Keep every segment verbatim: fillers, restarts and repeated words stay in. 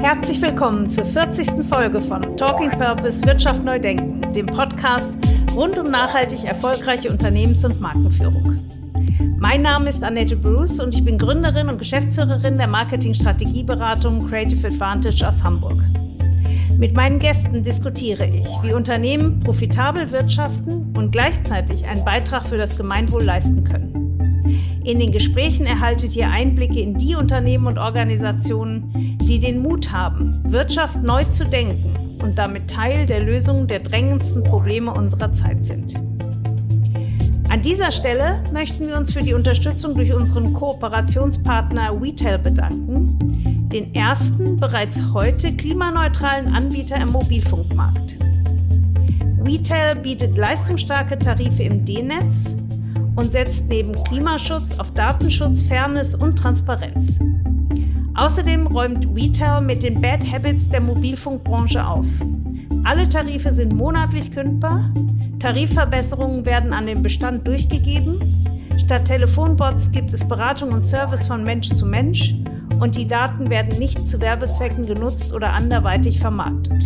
Herzlich willkommen zur vierzigsten Folge von Talking Purpose Wirtschaft neu denken, dem Podcast rund um nachhaltig erfolgreiche Unternehmens- und Markenführung. Mein Name ist Annette Bruce und ich bin Gründerin und Geschäftsführerin der Marketing-Strategieberatung Creative Advantage aus Hamburg. Mit meinen Gästen diskutiere ich, wie Unternehmen profitabel wirtschaften und gleichzeitig einen Beitrag für das Gemeinwohl leisten können. In den Gesprächen erhaltet ihr Einblicke in die Unternehmen und Organisationen, die den Mut haben, Wirtschaft neu zu denken und damit Teil der Lösung der drängendsten Probleme unserer Zeit sind. An dieser Stelle möchten wir uns für die Unterstützung durch unseren Kooperationspartner WeTel bedanken, den ersten bereits heute klimaneutralen Anbieter im Mobilfunkmarkt. WeTel bietet leistungsstarke Tarife im D-Netz und setzt neben Klimaschutz auf Datenschutz, Fairness und Transparenz. Außerdem räumt WeTel mit den Bad Habits der Mobilfunkbranche auf. Alle Tarife sind monatlich kündbar, Tarifverbesserungen werden an den Bestand durchgegeben, statt Telefonbots gibt es Beratung und Service von Mensch zu Mensch und die Daten werden nicht zu Werbezwecken genutzt oder anderweitig vermarktet.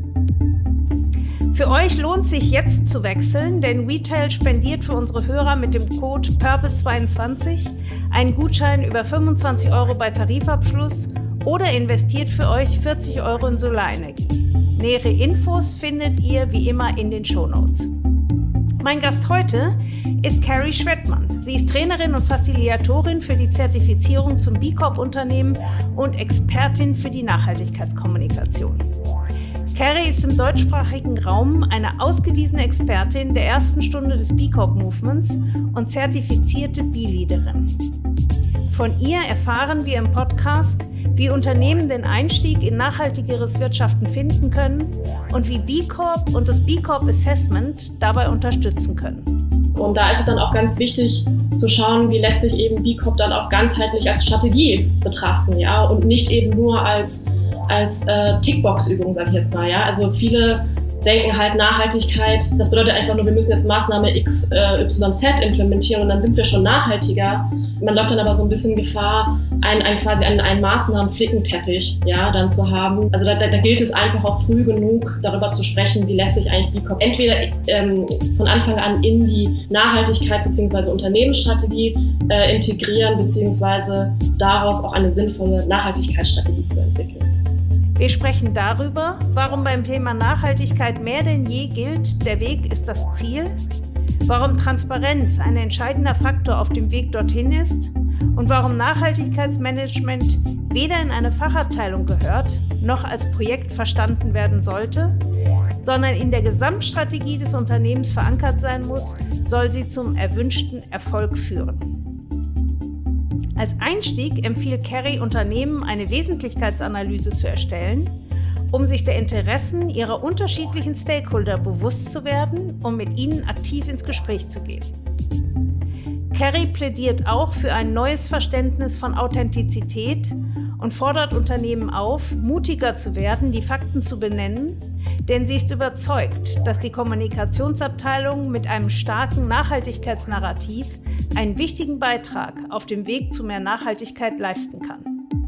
Für euch lohnt sich jetzt zu wechseln, denn WeTel spendiert für unsere Hörer mit dem Code Purpose zweiundzwanzig einen Gutschein über fünfundzwanzig Euro bei Tarifabschluss oder investiert für euch vierzig Euro in Solarenergie. Nähere Infos findet ihr wie immer in den Shownotes. Mein Gast heute ist Carrie Schwettmann. Sie ist Trainerin und Facilitatorin für die Zertifizierung zum B Corp-Unternehmen und Expertin für die Nachhaltigkeitskommunikation. Carrie ist im deutschsprachigen Raum eine ausgewiesene Expertin der ersten Stunde des B Corp-Movements und zertifizierte B-Leaderin. Von ihr erfahren wir im Podcast, wie Unternehmen den Einstieg in nachhaltigeres Wirtschaften finden können und wie B Corp und das B Corp Assessment dabei unterstützen können. Und da ist es dann auch ganz wichtig zu schauen, wie lässt sich eben B Corp dann auch ganzheitlich als Strategie betrachten, ja, und nicht eben nur als als äh, Tickbox-Übung, sage ich jetzt mal. Ja? Also viele denken halt Nachhaltigkeit, das bedeutet einfach nur, wir müssen jetzt Maßnahme X, äh, Y, Z implementieren und dann sind wir schon nachhaltiger. Man läuft dann aber so ein bisschen Gefahr, einen, einen quasi einen, einen Maßnahmen-Flickenteppich, ja, dann zu haben. Also da, da, da gilt es einfach auch früh genug, darüber zu sprechen, wie lässt sich eigentlich B Corp entweder ähm, von Anfang an in die Nachhaltigkeits- bzw. Unternehmensstrategie äh, integrieren, beziehungsweise daraus auch eine sinnvolle Nachhaltigkeitsstrategie zu entwickeln. Wir sprechen darüber, warum beim Thema Nachhaltigkeit mehr denn je gilt, der Weg ist das Ziel, warum Transparenz ein entscheidender Faktor auf dem Weg dorthin ist und warum Nachhaltigkeitsmanagement weder in eine Fachabteilung gehört, noch als Projekt verstanden werden sollte, sondern in der Gesamtstrategie des Unternehmens verankert sein muss, soll sie zum erwünschten Erfolg führen. Als Einstieg empfiehlt Carrie Unternehmen, eine Wesentlichkeitsanalyse zu erstellen, um sich der Interessen ihrer unterschiedlichen Stakeholder bewusst zu werden und mit ihnen aktiv ins Gespräch zu gehen. Carrie plädiert auch für ein neues Verständnis von Authentizität und fordert Unternehmen auf, mutiger zu werden, die Fakten zu benennen, denn sie ist überzeugt, dass die Kommunikationsabteilung mit einem starken Nachhaltigkeitsnarrativ einen wichtigen Beitrag auf dem Weg zu mehr Nachhaltigkeit leisten kann.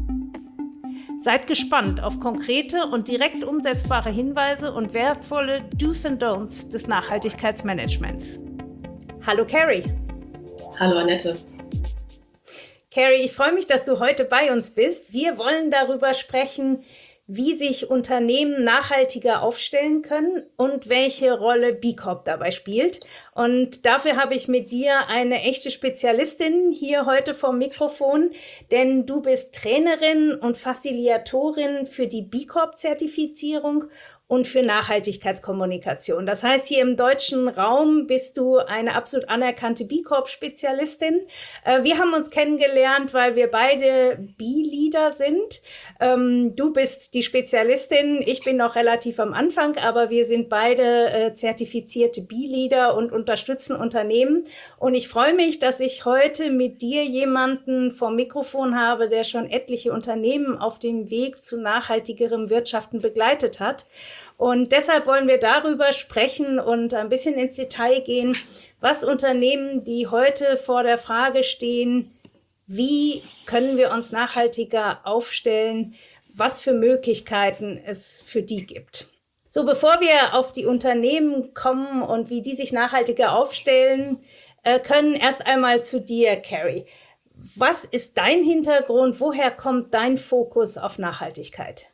Seid gespannt auf konkrete und direkt umsetzbare Hinweise und wertvolle Do's and Don'ts des Nachhaltigkeitsmanagements. Hallo Carrie. Hallo Annette. Carrie, ich freue mich, dass du heute bei uns bist. Wir wollen darüber sprechen, wie sich Unternehmen nachhaltiger aufstellen können und welche Rolle B Corp dabei spielt. Und dafür habe ich mit dir eine echte Spezialistin hier heute vom Mikrofon, denn du bist Trainerin und Facilitatorin für die B Corp-Zertifizierung und für Nachhaltigkeitskommunikation. Das heißt, hier im deutschen Raum bist du eine absolut anerkannte B Corp-Spezialistin. Wir haben uns kennengelernt, weil wir beide B-Leader sind. Du bist die Spezialistin, ich bin noch relativ am Anfang, aber wir sind beide zertifizierte B-Leader und unterstützen Unternehmen. Und ich freue mich, dass ich heute mit dir jemanden vom Mikrofon habe, der schon etliche Unternehmen auf dem Weg zu nachhaltigerem Wirtschaften begleitet hat. Und deshalb wollen wir darüber sprechen und ein bisschen ins Detail gehen, was Unternehmen, die heute vor der Frage stehen, wie können wir uns nachhaltiger aufstellen, was für Möglichkeiten es für die gibt. So, bevor wir auf die Unternehmen kommen und wie die sich nachhaltiger aufstellen äh, können, erst einmal zu dir, Carrie. Was ist dein Hintergrund? Woher kommt dein Fokus auf Nachhaltigkeit?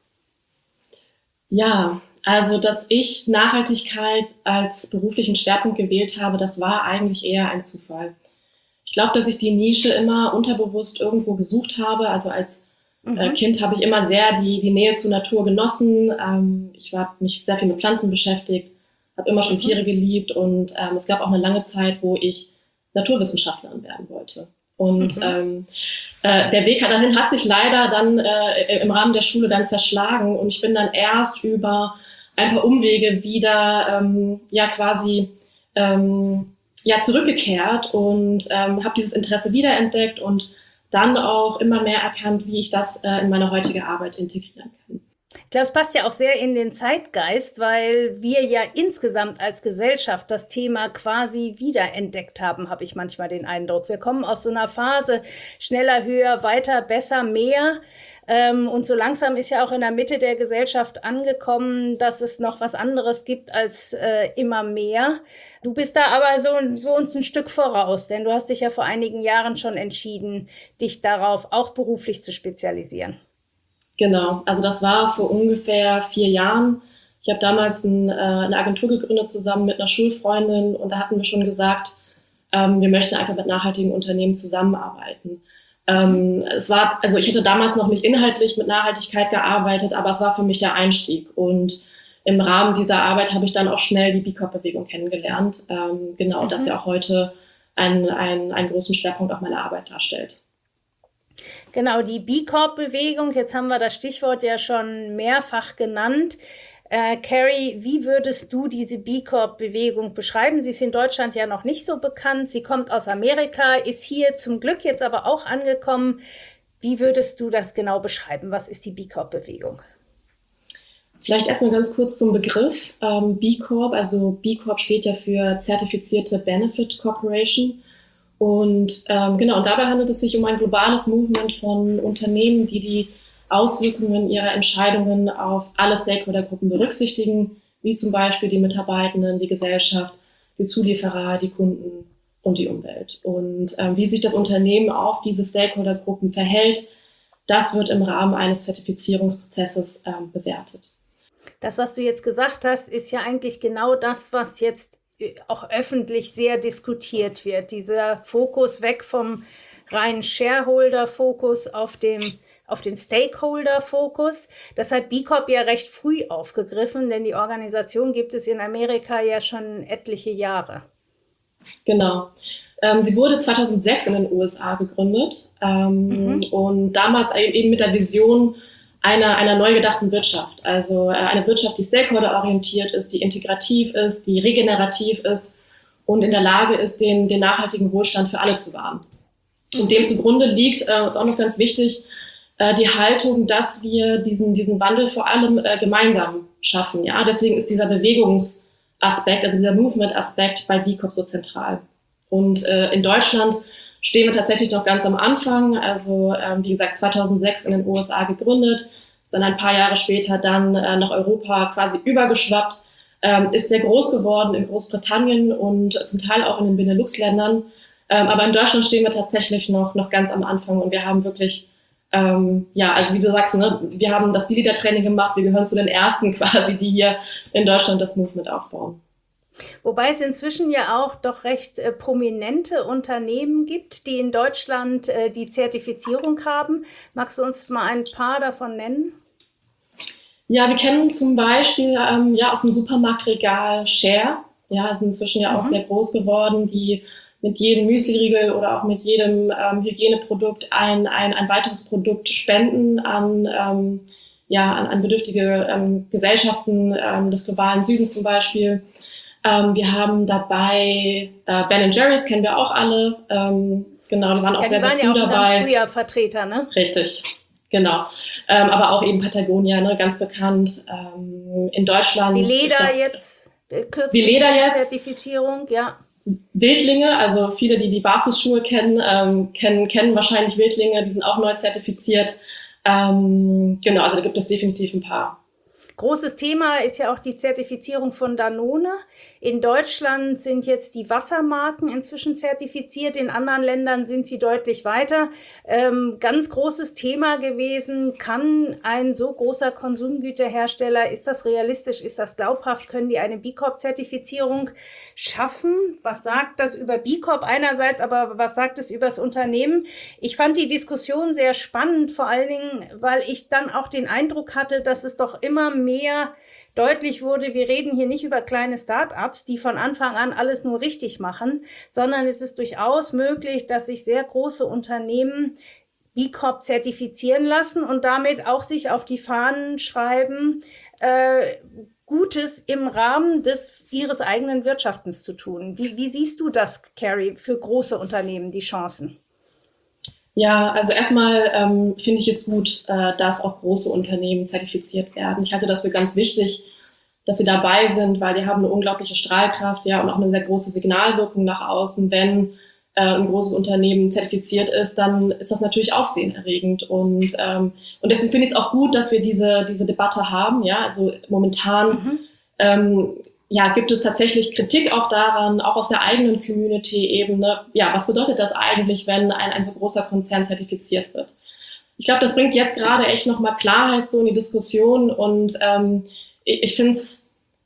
Ja, also dass ich Nachhaltigkeit als beruflichen Schwerpunkt gewählt habe, das war eigentlich eher ein Zufall. Ich glaube, dass ich die Nische immer unterbewusst irgendwo gesucht habe. Also als Mhm. Äh, Kind habe ich immer sehr die, die Nähe zur Natur genossen. Ähm, ich habe mich sehr viel mit Pflanzen beschäftigt, habe immer schon mhm. Tiere geliebt und ähm, es gab auch eine lange Zeit, wo ich Naturwissenschaftlerin werden wollte. Und mhm. ähm, äh, der Weg dahin hat sich leider dann äh, im Rahmen der Schule dann zerschlagen und ich bin dann erst über ein paar Umwege wieder ähm, ja quasi ähm, ja zurückgekehrt und ähm, habe dieses Interesse wiederentdeckt und dann auch immer mehr erkannt, wie ich das äh, in meine heutige Arbeit integrieren kann. Ich glaube, es passt ja auch sehr in den Zeitgeist, weil wir ja insgesamt als Gesellschaft das Thema quasi wiederentdeckt haben, habe ich manchmal den Eindruck. Wir kommen aus so einer Phase schneller, höher, weiter, besser, mehr. Ähm, und so langsam ist ja auch in der Mitte der Gesellschaft angekommen, dass es noch was anderes gibt als äh, immer mehr. Du bist da aber so, so uns ein Stück voraus, denn du hast dich ja vor einigen Jahren schon entschieden, dich darauf auch beruflich zu spezialisieren. Genau, also das war vor ungefähr vier Jahren. Ich habe damals ein, äh, eine Agentur gegründet zusammen mit einer Schulfreundin und da hatten wir schon gesagt, ähm, wir möchten einfach mit nachhaltigen Unternehmen zusammenarbeiten. Ähm, es war, also ich hätte damals noch nicht inhaltlich mit Nachhaltigkeit gearbeitet, aber es war für mich der Einstieg und im Rahmen dieser Arbeit habe ich dann auch schnell die B Corp Bewegung kennengelernt, ähm, genau, mhm. dass ja auch heute einen, einen, einen großen Schwerpunkt auch meiner Arbeit darstellt. Genau, die B Corp Bewegung, jetzt haben wir das Stichwort ja schon mehrfach genannt. Äh, Carrie, wie würdest du diese B Corp Bewegung beschreiben? Sie ist in Deutschland ja noch nicht so bekannt. Sie kommt aus Amerika, ist hier zum Glück jetzt aber auch angekommen. Wie würdest du das genau beschreiben? Was ist die B Corp Bewegung? Vielleicht erstmal ganz kurz zum Begriff. Ähm, B Corp, also B Corp steht ja für Zertifizierte Benefit Corporation. Und ähm, genau, und dabei handelt es sich um ein globales Movement von Unternehmen, die die Auswirkungen ihrer Entscheidungen auf alle Stakeholdergruppen berücksichtigen, wie zum Beispiel die Mitarbeitenden, die Gesellschaft, die Zulieferer, die Kunden und die Umwelt. Und ähm, wie sich das Unternehmen auf diese Stakeholdergruppen verhält, das wird im Rahmen eines Zertifizierungsprozesses ähm, bewertet. Das, was du jetzt gesagt hast, ist ja eigentlich genau das, was jetzt auch öffentlich sehr diskutiert wird. Dieser Fokus weg vom reinen Shareholder-Fokus auf den, auf den Stakeholder-Fokus. Das hat B Corp ja recht früh aufgegriffen, denn die Organisation gibt es in Amerika ja schon etliche Jahre. Genau. Ähm, sie wurde zweitausendsechs in den U S A gegründet ähm, mhm. und damals eben mit der Vision einer, einer neu gedachten Wirtschaft. Also äh, eine Wirtschaft, die stakeholderorientiert ist, die integrativ ist, die regenerativ ist und in der Lage ist, den, den nachhaltigen Wohlstand für alle zu wahren. Und dem zugrunde liegt, äh, ist auch noch ganz wichtig, äh, die Haltung, dass wir diesen, diesen Wandel vor allem äh, gemeinsam schaffen. Ja? Deswegen ist dieser Bewegungsaspekt, also dieser Movement-Aspekt bei B Corp so zentral. Und äh, in Deutschland stehen wir tatsächlich noch ganz am Anfang. Also ähm, wie gesagt, zweitausendsechs in den U S A gegründet, ist dann ein paar Jahre später dann äh, nach Europa quasi übergeschwappt, ähm, ist sehr groß geworden in Großbritannien und zum Teil auch in den Benelux-Ländern. Ähm, aber in Deutschland stehen wir tatsächlich noch, noch ganz am Anfang und wir haben wirklich, ähm, ja, also wie du sagst, ne, wir haben das B-Leader-Training gemacht, wir gehören zu den Ersten quasi, die hier in Deutschland das Movement aufbauen. Wobei es inzwischen ja auch doch recht äh, prominente Unternehmen gibt, die in Deutschland äh, die Zertifizierung haben. Magst du uns mal ein paar davon nennen? Ja, wir kennen zum Beispiel ähm, ja, aus dem Supermarktregal Share. Ja, sind inzwischen ja auch mhm. sehr groß geworden, die mit jedem Müsliriegel oder auch mit jedem ähm, Hygieneprodukt ein, ein, ein weiteres Produkt spenden an, ähm, ja, an, an bedürftige ähm, Gesellschaften ähm, des globalen Südens zum Beispiel. Ähm, wir haben dabei äh, Ben and Jerry's, kennen wir auch alle. Ähm, genau, die waren auch ja, sehr, sehr früh dabei. Die waren ja auch ganz früher Vertreter, ne? Richtig, genau. Ähm, aber auch eben Patagonia, ne, ganz bekannt. Ähm, in Deutschland. Wie Leder jetzt, kürzlich die Zertifizierung, ja. Wildlinge, also viele, die die Barfußschuhe kennen, ähm, kennen, kennen wahrscheinlich Wildlinge, die sind auch neu zertifiziert. Ähm, genau, also da gibt es definitiv ein paar. Großes Thema ist ja auch die Zertifizierung von Danone. In Deutschland sind jetzt die Wassermarken inzwischen zertifiziert, in anderen Ländern sind sie deutlich weiter. Ähm, ganz großes Thema gewesen, kann ein so großer Konsumgüterhersteller, ist das realistisch, ist das glaubhaft, können die eine B Corp-Zertifizierung schaffen? Was sagt das über B Corp einerseits, aber was sagt es über das Unternehmen? Ich fand die Diskussion sehr spannend, vor allen Dingen, weil ich dann auch den Eindruck hatte, dass es doch immer mehr mehr deutlich wurde, wir reden hier nicht über kleine Start-ups, die von Anfang an alles nur richtig machen, sondern es ist durchaus möglich, dass sich sehr große Unternehmen B Corp zertifizieren lassen und damit auch sich auf die Fahnen schreiben, äh, Gutes im Rahmen des ihres eigenen Wirtschaftens zu tun. Wie, wie siehst du das, Carrie, für große Unternehmen, die Chancen? Ja, also erstmal ähm, finde ich es gut, äh, dass auch große Unternehmen zertifiziert werden. Ich halte das für ganz wichtig, dass sie dabei sind, weil die haben eine unglaubliche Strahlkraft, ja, und auch eine sehr große Signalwirkung nach außen. Wenn äh, ein großes Unternehmen zertifiziert ist, dann ist das natürlich aufsehenerregend. Und ähm, und deswegen finde ich es auch gut, dass wir diese diese Debatte haben. Ja, also momentan mhm. ähm, ja, gibt es tatsächlich Kritik auch daran, auch aus der eigenen Community-Ebene. Ja, was bedeutet das eigentlich, wenn ein, ein so großer Konzern zertifiziert wird? Ich glaube, das bringt jetzt gerade echt nochmal Klarheit so in die Diskussion und ähm, ich, ich finde es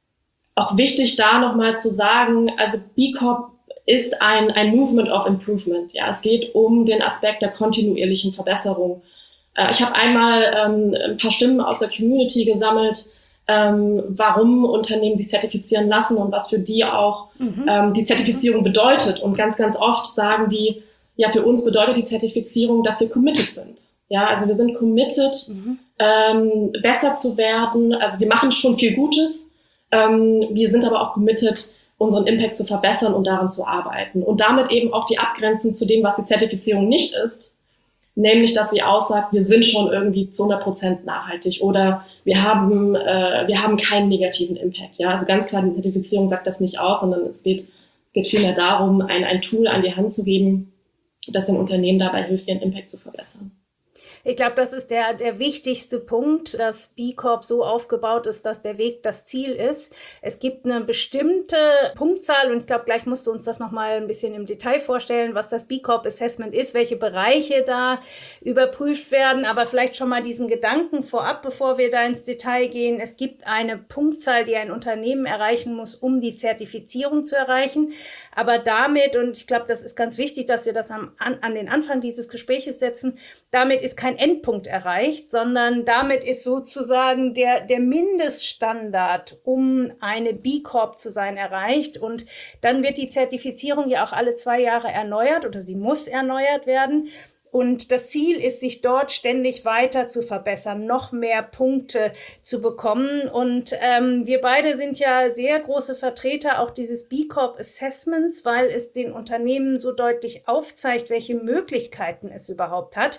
auch wichtig, da nochmal zu sagen, also B Corp ist ein, ein Movement of Improvement. Ja, es geht um den Aspekt der kontinuierlichen Verbesserung. Äh, ich habe einmal ähm, ein paar Stimmen aus der Community gesammelt, Ähm, warum Unternehmen sich zertifizieren lassen und was für die auch mhm. ähm, die Zertifizierung bedeutet. Und ganz, ganz oft sagen die, ja, für uns bedeutet die Zertifizierung, dass wir committed sind. Ja, also wir sind committed, mhm. ähm, besser zu werden. Also wir machen schon viel Gutes. Ähm, wir sind aber auch committed, unseren Impact zu verbessern und daran zu arbeiten. Und damit eben auch die Abgrenzung zu dem, was die Zertifizierung nicht ist. Nämlich, dass sie aussagt, wir sind schon irgendwie zu hundert Prozent nachhaltig oder wir haben, äh, wir haben keinen negativen Impact. Ja, also ganz klar, die Zertifizierung sagt das nicht aus, sondern es geht, es geht vielmehr darum, ein, ein Tool an die Hand zu geben, das den Unternehmen dabei hilft, ihren Impact zu verbessern. Ich glaube, das ist der, der wichtigste Punkt, dass B Corp so aufgebaut ist, dass der Weg das Ziel ist. Es gibt eine bestimmte Punktzahl und ich glaube, gleich musst du uns das nochmal ein bisschen im Detail vorstellen, was das B Corp Assessment ist, welche Bereiche da überprüft werden, aber vielleicht schon mal diesen Gedanken vorab, bevor wir da ins Detail gehen. Es gibt eine Punktzahl, die ein Unternehmen erreichen muss, um die Zertifizierung zu erreichen, aber damit, und ich glaube, das ist ganz wichtig, dass wir das am, an, an den Anfang dieses Gespräches setzen, damit ist kein Endpunkt erreicht, sondern damit ist sozusagen der, der Mindeststandard, um eine B Corp zu sein, erreicht. Und dann wird die Zertifizierung ja auch alle zwei Jahre erneuert oder sie muss erneuert werden. Und das Ziel ist, sich dort ständig weiter zu verbessern, noch mehr Punkte zu bekommen. Und ähm, wir beide sind ja sehr große Vertreter auch dieses B Corp Assessments, weil es den Unternehmen so deutlich aufzeigt, welche Möglichkeiten es überhaupt hat.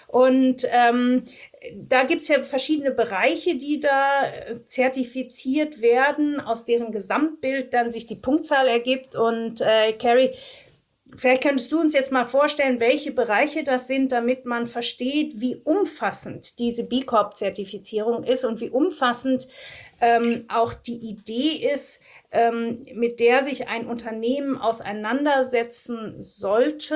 Und ähm, da gibt's ja verschiedene Bereiche, die da zertifiziert werden, aus deren Gesamtbild dann sich die Punktzahl ergibt. Und äh, Carrie, vielleicht könntest du uns jetzt mal vorstellen, welche Bereiche das sind, damit man versteht, wie umfassend diese B Corp-Zertifizierung ist und wie umfassend ähm, auch die Idee ist, ähm, mit der sich ein Unternehmen auseinandersetzen sollte,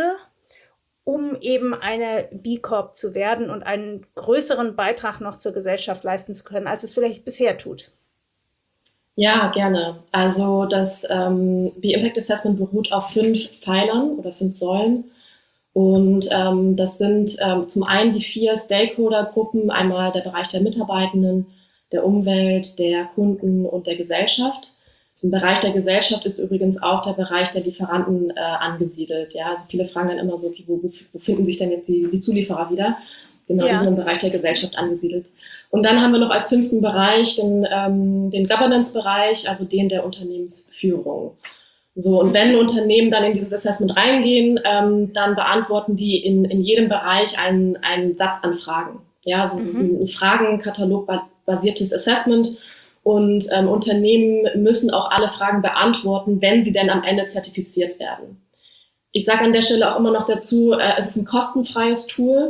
um eben eine B Corp zu werden und einen größeren Beitrag noch zur Gesellschaft leisten zu können, als es vielleicht bisher tut. Ja, gerne. Also das ähm, B-Impact Assessment beruht auf fünf Pfeilern oder fünf Säulen. Und ähm, das sind ähm, zum einen die vier Stakeholder-Gruppen, einmal der Bereich der Mitarbeitenden, der Umwelt, der Kunden und der Gesellschaft. Im Bereich der Gesellschaft ist übrigens auch der Bereich der Lieferanten äh, angesiedelt. Ja, also viele fragen dann immer so, okay, wo, wo finden sich denn jetzt die, die Zulieferer wieder? Genau, ja. Die sind im Bereich der Gesellschaft angesiedelt. Und dann haben wir noch als fünften Bereich den, ähm, den Governance-Bereich, also den der Unternehmensführung. So, und wenn Unternehmen dann in dieses Assessment reingehen, ähm, dann beantworten die in, in jedem Bereich einen, einen Satz an Fragen. Ja, also es mhm. ist ein Fragenkatalog-basiertes Assessment und ähm, Unternehmen müssen auch alle Fragen beantworten, wenn sie denn am Ende zertifiziert werden. Ich sage an der Stelle auch immer noch dazu, äh, es ist ein kostenfreies Tool.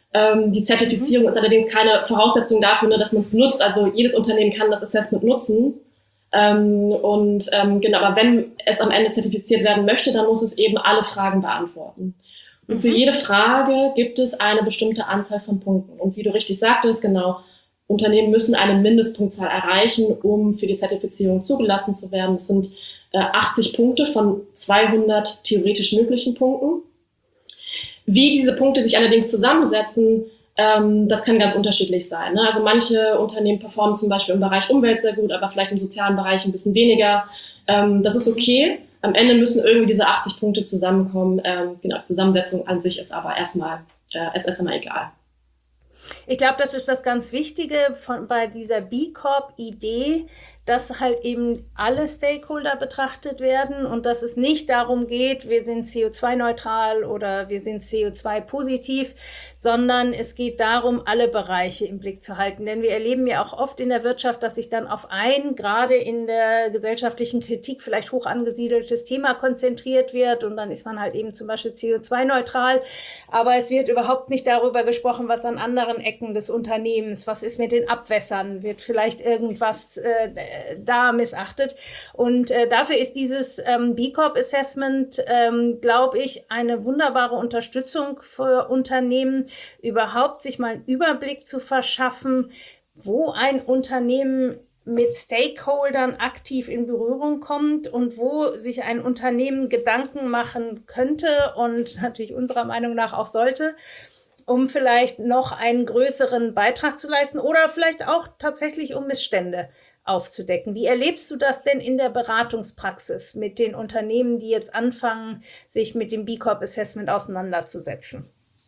Ähm, die Zertifizierung mhm. ist allerdings keine Voraussetzung dafür, ne, dass man es benutzt. Also jedes Unternehmen kann das Assessment nutzen. Ähm, und ähm, genau, aber wenn es am Ende zertifiziert werden möchte, dann muss es eben alle Fragen beantworten. Und mhm. für jede Frage gibt es eine bestimmte Anzahl von Punkten. Und wie du richtig sagtest, genau, Unternehmen müssen eine Mindestpunktzahl erreichen, um für die Zertifizierung zugelassen zu werden. Das sind äh, achtzig Punkte von zweihundert theoretisch möglichen Punkten. Wie diese Punkte sich allerdings zusammensetzen, ähm, das kann ganz unterschiedlich sein. Ne? Also manche Unternehmen performen zum Beispiel im Bereich Umwelt sehr gut, aber vielleicht im sozialen Bereich ein bisschen weniger. Ähm, das ist okay. Am Ende müssen irgendwie diese achtzig Punkte zusammenkommen. Ähm, genau, Zusammensetzung an sich ist aber erstmal, äh, ist erstmal egal. Ich glaube, das ist das ganz Wichtige von, bei dieser B Corp-Idee, dass halt eben alle Stakeholder betrachtet werden und dass es nicht darum geht, wir sind C O zwei neutral oder wir sind C O zwei positiv, sondern es geht darum, alle Bereiche im Blick zu halten. Denn wir erleben ja auch oft in der Wirtschaft, dass sich dann auf ein, gerade in der gesellschaftlichen Kritik, vielleicht hoch angesiedeltes Thema konzentriert wird und dann ist man halt eben zum Beispiel C O zwei neutral. Aber es wird überhaupt nicht darüber gesprochen, was an anderen Ecken des Unternehmens, was ist mit den Abwässern, wird vielleicht irgendwas äh, da missachtet. Und äh, dafür ist dieses ähm, B Corp Assessment, ähm, glaube ich, eine wunderbare Unterstützung für Unternehmen, überhaupt sich mal einen Überblick zu verschaffen, wo ein Unternehmen mit Stakeholdern aktiv in Berührung kommt und wo sich ein Unternehmen Gedanken machen könnte und natürlich unserer Meinung nach auch sollte, um vielleicht noch einen größeren Beitrag zu leisten oder vielleicht auch tatsächlich um Missstände aufzudecken. Wie erlebst du das denn in der Beratungspraxis mit den Unternehmen, die jetzt anfangen, sich mit dem B Corp Assessment auseinanderzusetzen?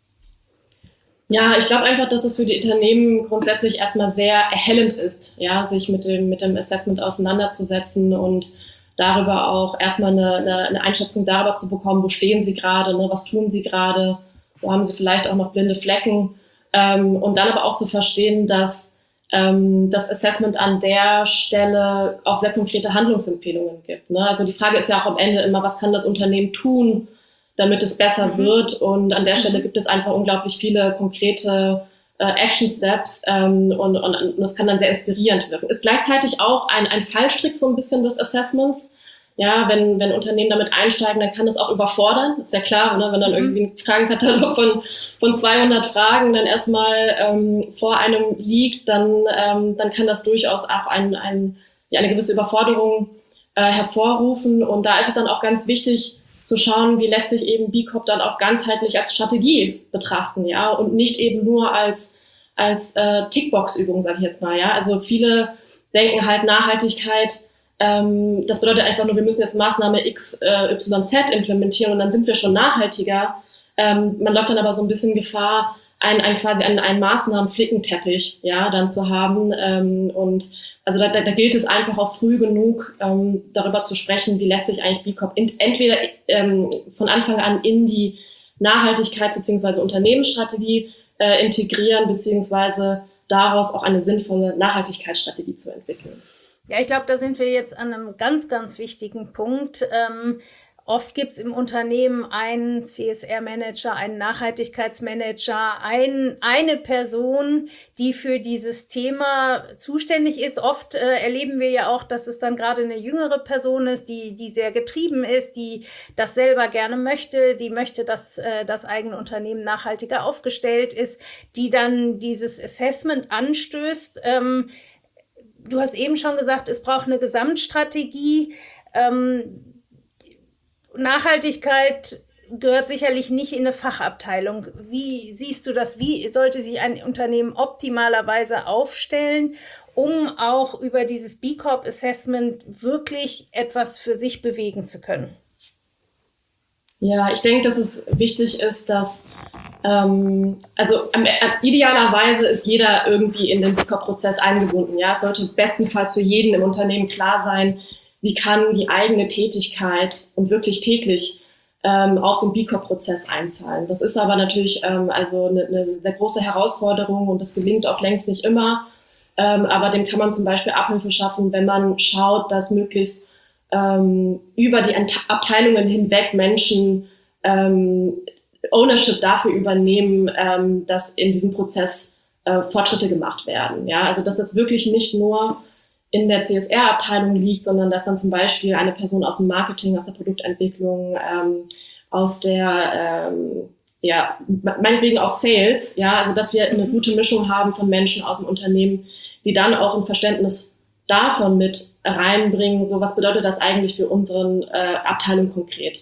Ja, ich glaube einfach, dass es für die Unternehmen grundsätzlich erstmal sehr erhellend ist, ja, sich mit dem, mit dem Assessment auseinanderzusetzen und darüber auch erstmal eine, eine, eine Einschätzung darüber zu bekommen, wo stehen sie gerade, ne, was tun sie gerade, wo haben sie vielleicht auch noch blinde Flecken, ähm, und dann aber auch zu verstehen, dass ähm, das Assessment an der Stelle auch sehr konkrete Handlungsempfehlungen gibt. Ne? Also die Frage ist ja auch am Ende immer, was kann das Unternehmen tun, damit es besser mhm. wird, und an der Stelle gibt es einfach unglaublich viele konkrete äh, Action Steps, ähm, und, und, und das kann dann sehr inspirierend wirken. Ist gleichzeitig auch ein, ein Fallstrick so ein bisschen des Assessments. Ja, wenn, wenn Unternehmen damit einsteigen, dann kann das auch überfordern. Ist ja klar, ne? Wenn dann irgendwie ein Fragenkatalog von, von zweihundert Fragen dann erstmal ähm, vor einem liegt, dann, ähm, dann kann das durchaus auch ein, ein, ja, eine gewisse Überforderung äh, hervorrufen. Und da ist es dann auch ganz wichtig zu schauen, wie lässt sich eben B Corp dann auch ganzheitlich als Strategie betrachten, ja, und nicht eben nur als, als äh, Tickbox-Übung, sage ich jetzt mal, ja. Also viele denken halt Nachhaltigkeit, Ähm, das bedeutet einfach nur, wir müssen jetzt Maßnahme X, äh, Y, Z implementieren und dann sind wir schon nachhaltiger. Ähm, man läuft dann aber so ein bisschen Gefahr, ein, ein quasi einen, einen Maßnahmen-Flickenteppich, ja, dann zu haben. Ähm, und also da, da, da gilt es einfach auch früh genug, ähm, darüber zu sprechen, wie lässt sich eigentlich B Corp in, entweder ähm, von Anfang an in die Nachhaltigkeits- bzw. Unternehmensstrategie äh, integrieren, beziehungsweise daraus auch eine sinnvolle Nachhaltigkeitsstrategie zu entwickeln. Ja, ich glaube, da sind wir jetzt an einem ganz, ganz wichtigen Punkt. Ähm, oft gibt es im Unternehmen einen C S R-Manager, einen Nachhaltigkeitsmanager, ein, eine Person, die für dieses Thema zuständig ist. Oft äh, erleben wir ja auch, dass es dann gerade eine jüngere Person ist, die, die sehr getrieben ist, die das selber gerne möchte, die möchte, dass äh, das eigene Unternehmen nachhaltiger aufgestellt ist, die dann dieses Assessment anstößt. Ähm, Du hast eben schon gesagt, es braucht eine Gesamtstrategie. Ähm, Nachhaltigkeit gehört sicherlich nicht in eine Fachabteilung. Wie siehst du das? Wie sollte sich ein Unternehmen optimalerweise aufstellen, um auch über dieses B Corp Assessment wirklich etwas für sich bewegen zu können? Ja, ich denke, dass es wichtig ist, dass ähm, also ähm, idealerweise ist jeder irgendwie in den B Corp-Prozess eingebunden. Ja, es sollte bestenfalls für jeden im Unternehmen klar sein, wie kann die eigene Tätigkeit und wirklich täglich ähm, auf den B Corp-Prozess einzahlen. Das ist aber natürlich ähm, also eine, eine sehr große Herausforderung und das gelingt auch längst nicht immer. Ähm, aber dem kann man zum Beispiel Abhilfe schaffen, wenn man schaut, dass möglichst ähm, über die Abteilungen hinweg Menschen ähm, Ownership dafür übernehmen, ähm, dass in diesem Prozess äh, Fortschritte gemacht werden. Ja, also dass das wirklich nicht nur in der C S R-Abteilung liegt, sondern dass dann zum Beispiel eine Person aus dem Marketing, aus der Produktentwicklung, ähm, aus der, ähm, ja, meinetwegen auch Sales, ja, also dass wir eine gute Mischung haben von Menschen aus dem Unternehmen, die dann auch ein Verständnis davon mit reinbringen, so was bedeutet das eigentlich für unsere äh, Abteilung konkret.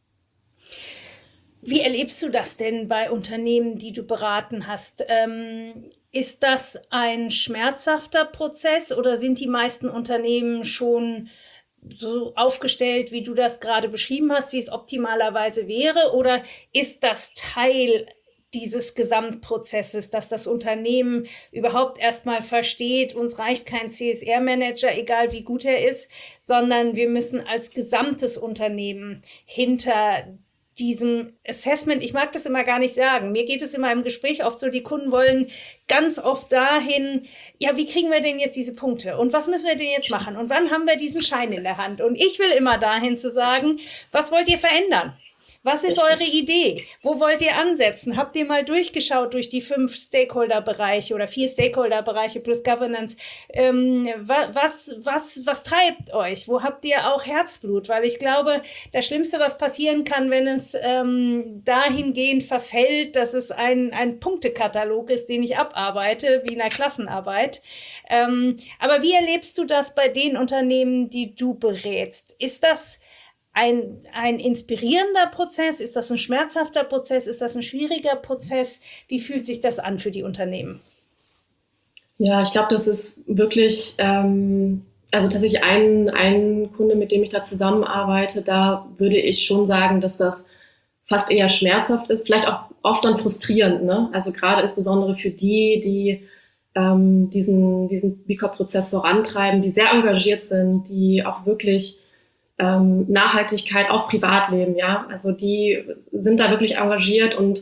Wie erlebst du das denn bei Unternehmen, die du beraten hast? Ähm, ist das ein schmerzhafter Prozess oder sind die meisten Unternehmen schon so aufgestellt, wie du das gerade beschrieben hast, wie es optimalerweise wäre? Oder ist das Teil dieses Gesamtprozesses, dass das Unternehmen überhaupt erstmal versteht, uns reicht kein C S R-Manager, egal wie gut er ist, sondern wir müssen als gesamtes Unternehmen hinter diesem Assessment, ich mag das immer gar nicht sagen, mir geht es immer im Gespräch oft so, die Kunden wollen ganz oft dahin, ja, wie kriegen wir denn jetzt diese Punkte und was müssen wir denn jetzt machen und wann haben wir diesen Schein in der Hand? Und ich will immer dahin zu sagen, was wollt ihr verändern? Was ist eure Idee? Wo wollt ihr ansetzen? Habt ihr mal durchgeschaut durch die fünf Stakeholder-Bereiche oder vier Stakeholder-Bereiche plus Governance? Ähm, was, was, was treibt euch? Wo habt ihr auch Herzblut? Weil ich glaube, das Schlimmste, was passieren kann, wenn es ähm, dahingehend verfällt, dass es ein, ein Punktekatalog ist, den ich abarbeite, wie in einer Klassenarbeit. Ähm, aber wie erlebst du das bei den Unternehmen, die du berätst? Ist das Ein, ein inspirierender Prozess? Ist das ein schmerzhafter Prozess? Ist das ein schwieriger Prozess? Wie fühlt sich das an für die Unternehmen? Ja, ich glaube, das ist wirklich, ähm, also tatsächlich ein, ein Kunde, mit dem ich da zusammenarbeite, da würde ich schon sagen, dass das fast eher schmerzhaft ist, vielleicht auch oft dann frustrierend, ne? Also gerade insbesondere für die, die ähm, diesen, diesen B Corp-Prozess vorantreiben, die sehr engagiert sind, die auch wirklich Ähm, Nachhaltigkeit, auch Privatleben, ja. Also die sind da wirklich engagiert und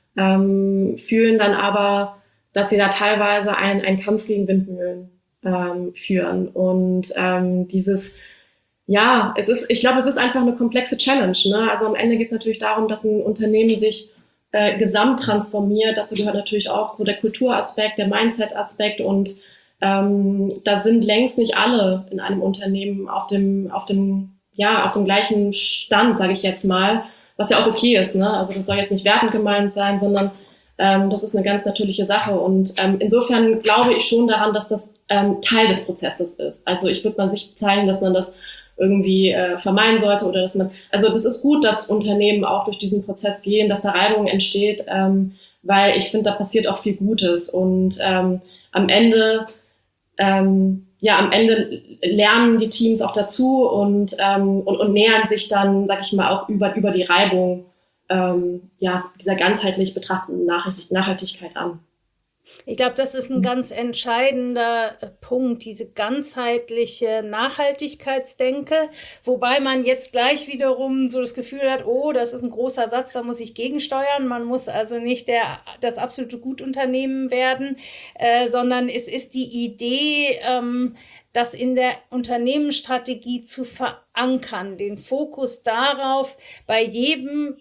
ähm, fühlen dann aber, dass sie da teilweise einen, einen Kampf gegen Windmühlen ähm, führen. Und ähm, dieses, ja, es ist, ich glaube, es ist einfach eine komplexe Challenge, ne? Also am Ende geht es natürlich darum, dass ein Unternehmen sich äh, gesamt transformiert. Dazu gehört natürlich auch so der Kulturaspekt, der Mindset-Aspekt und ähm, da sind längst nicht alle in einem Unternehmen auf dem, auf dem ja, auf dem gleichen Stand, sage ich jetzt mal, was ja auch okay ist, ne? Also das soll jetzt nicht wertend gemeint sein, sondern ähm, das ist eine ganz natürliche Sache und ähm, insofern glaube ich schon daran, dass das ähm, Teil des Prozesses ist. Also ich würde mal nicht bezeichnen, dass man das irgendwie äh, vermeiden sollte oder dass man, also das ist gut, dass Unternehmen auch durch diesen Prozess gehen, dass da Reibung entsteht, ähm, weil ich finde, da passiert auch viel Gutes und ähm, am Ende ähm, ja, am Ende lernen die Teams auch dazu und, ähm, und, und nähern sich dann, sag ich mal, auch über, über die Reibung ähm, ja, dieser ganzheitlich betrachteten Nachhaltig- Nachhaltigkeit an. Ich glaube, das ist ein ganz entscheidender Punkt, diese ganzheitliche Nachhaltigkeitsdenke, wobei man jetzt gleich wiederum so das Gefühl hat, oh, das ist ein großer Satz, da muss ich gegensteuern. Man muss also nicht der, das absolute Gutunternehmen werden, äh, sondern es ist die Idee, ähm, das in der Unternehmensstrategie zu verankern, den Fokus darauf, bei jedem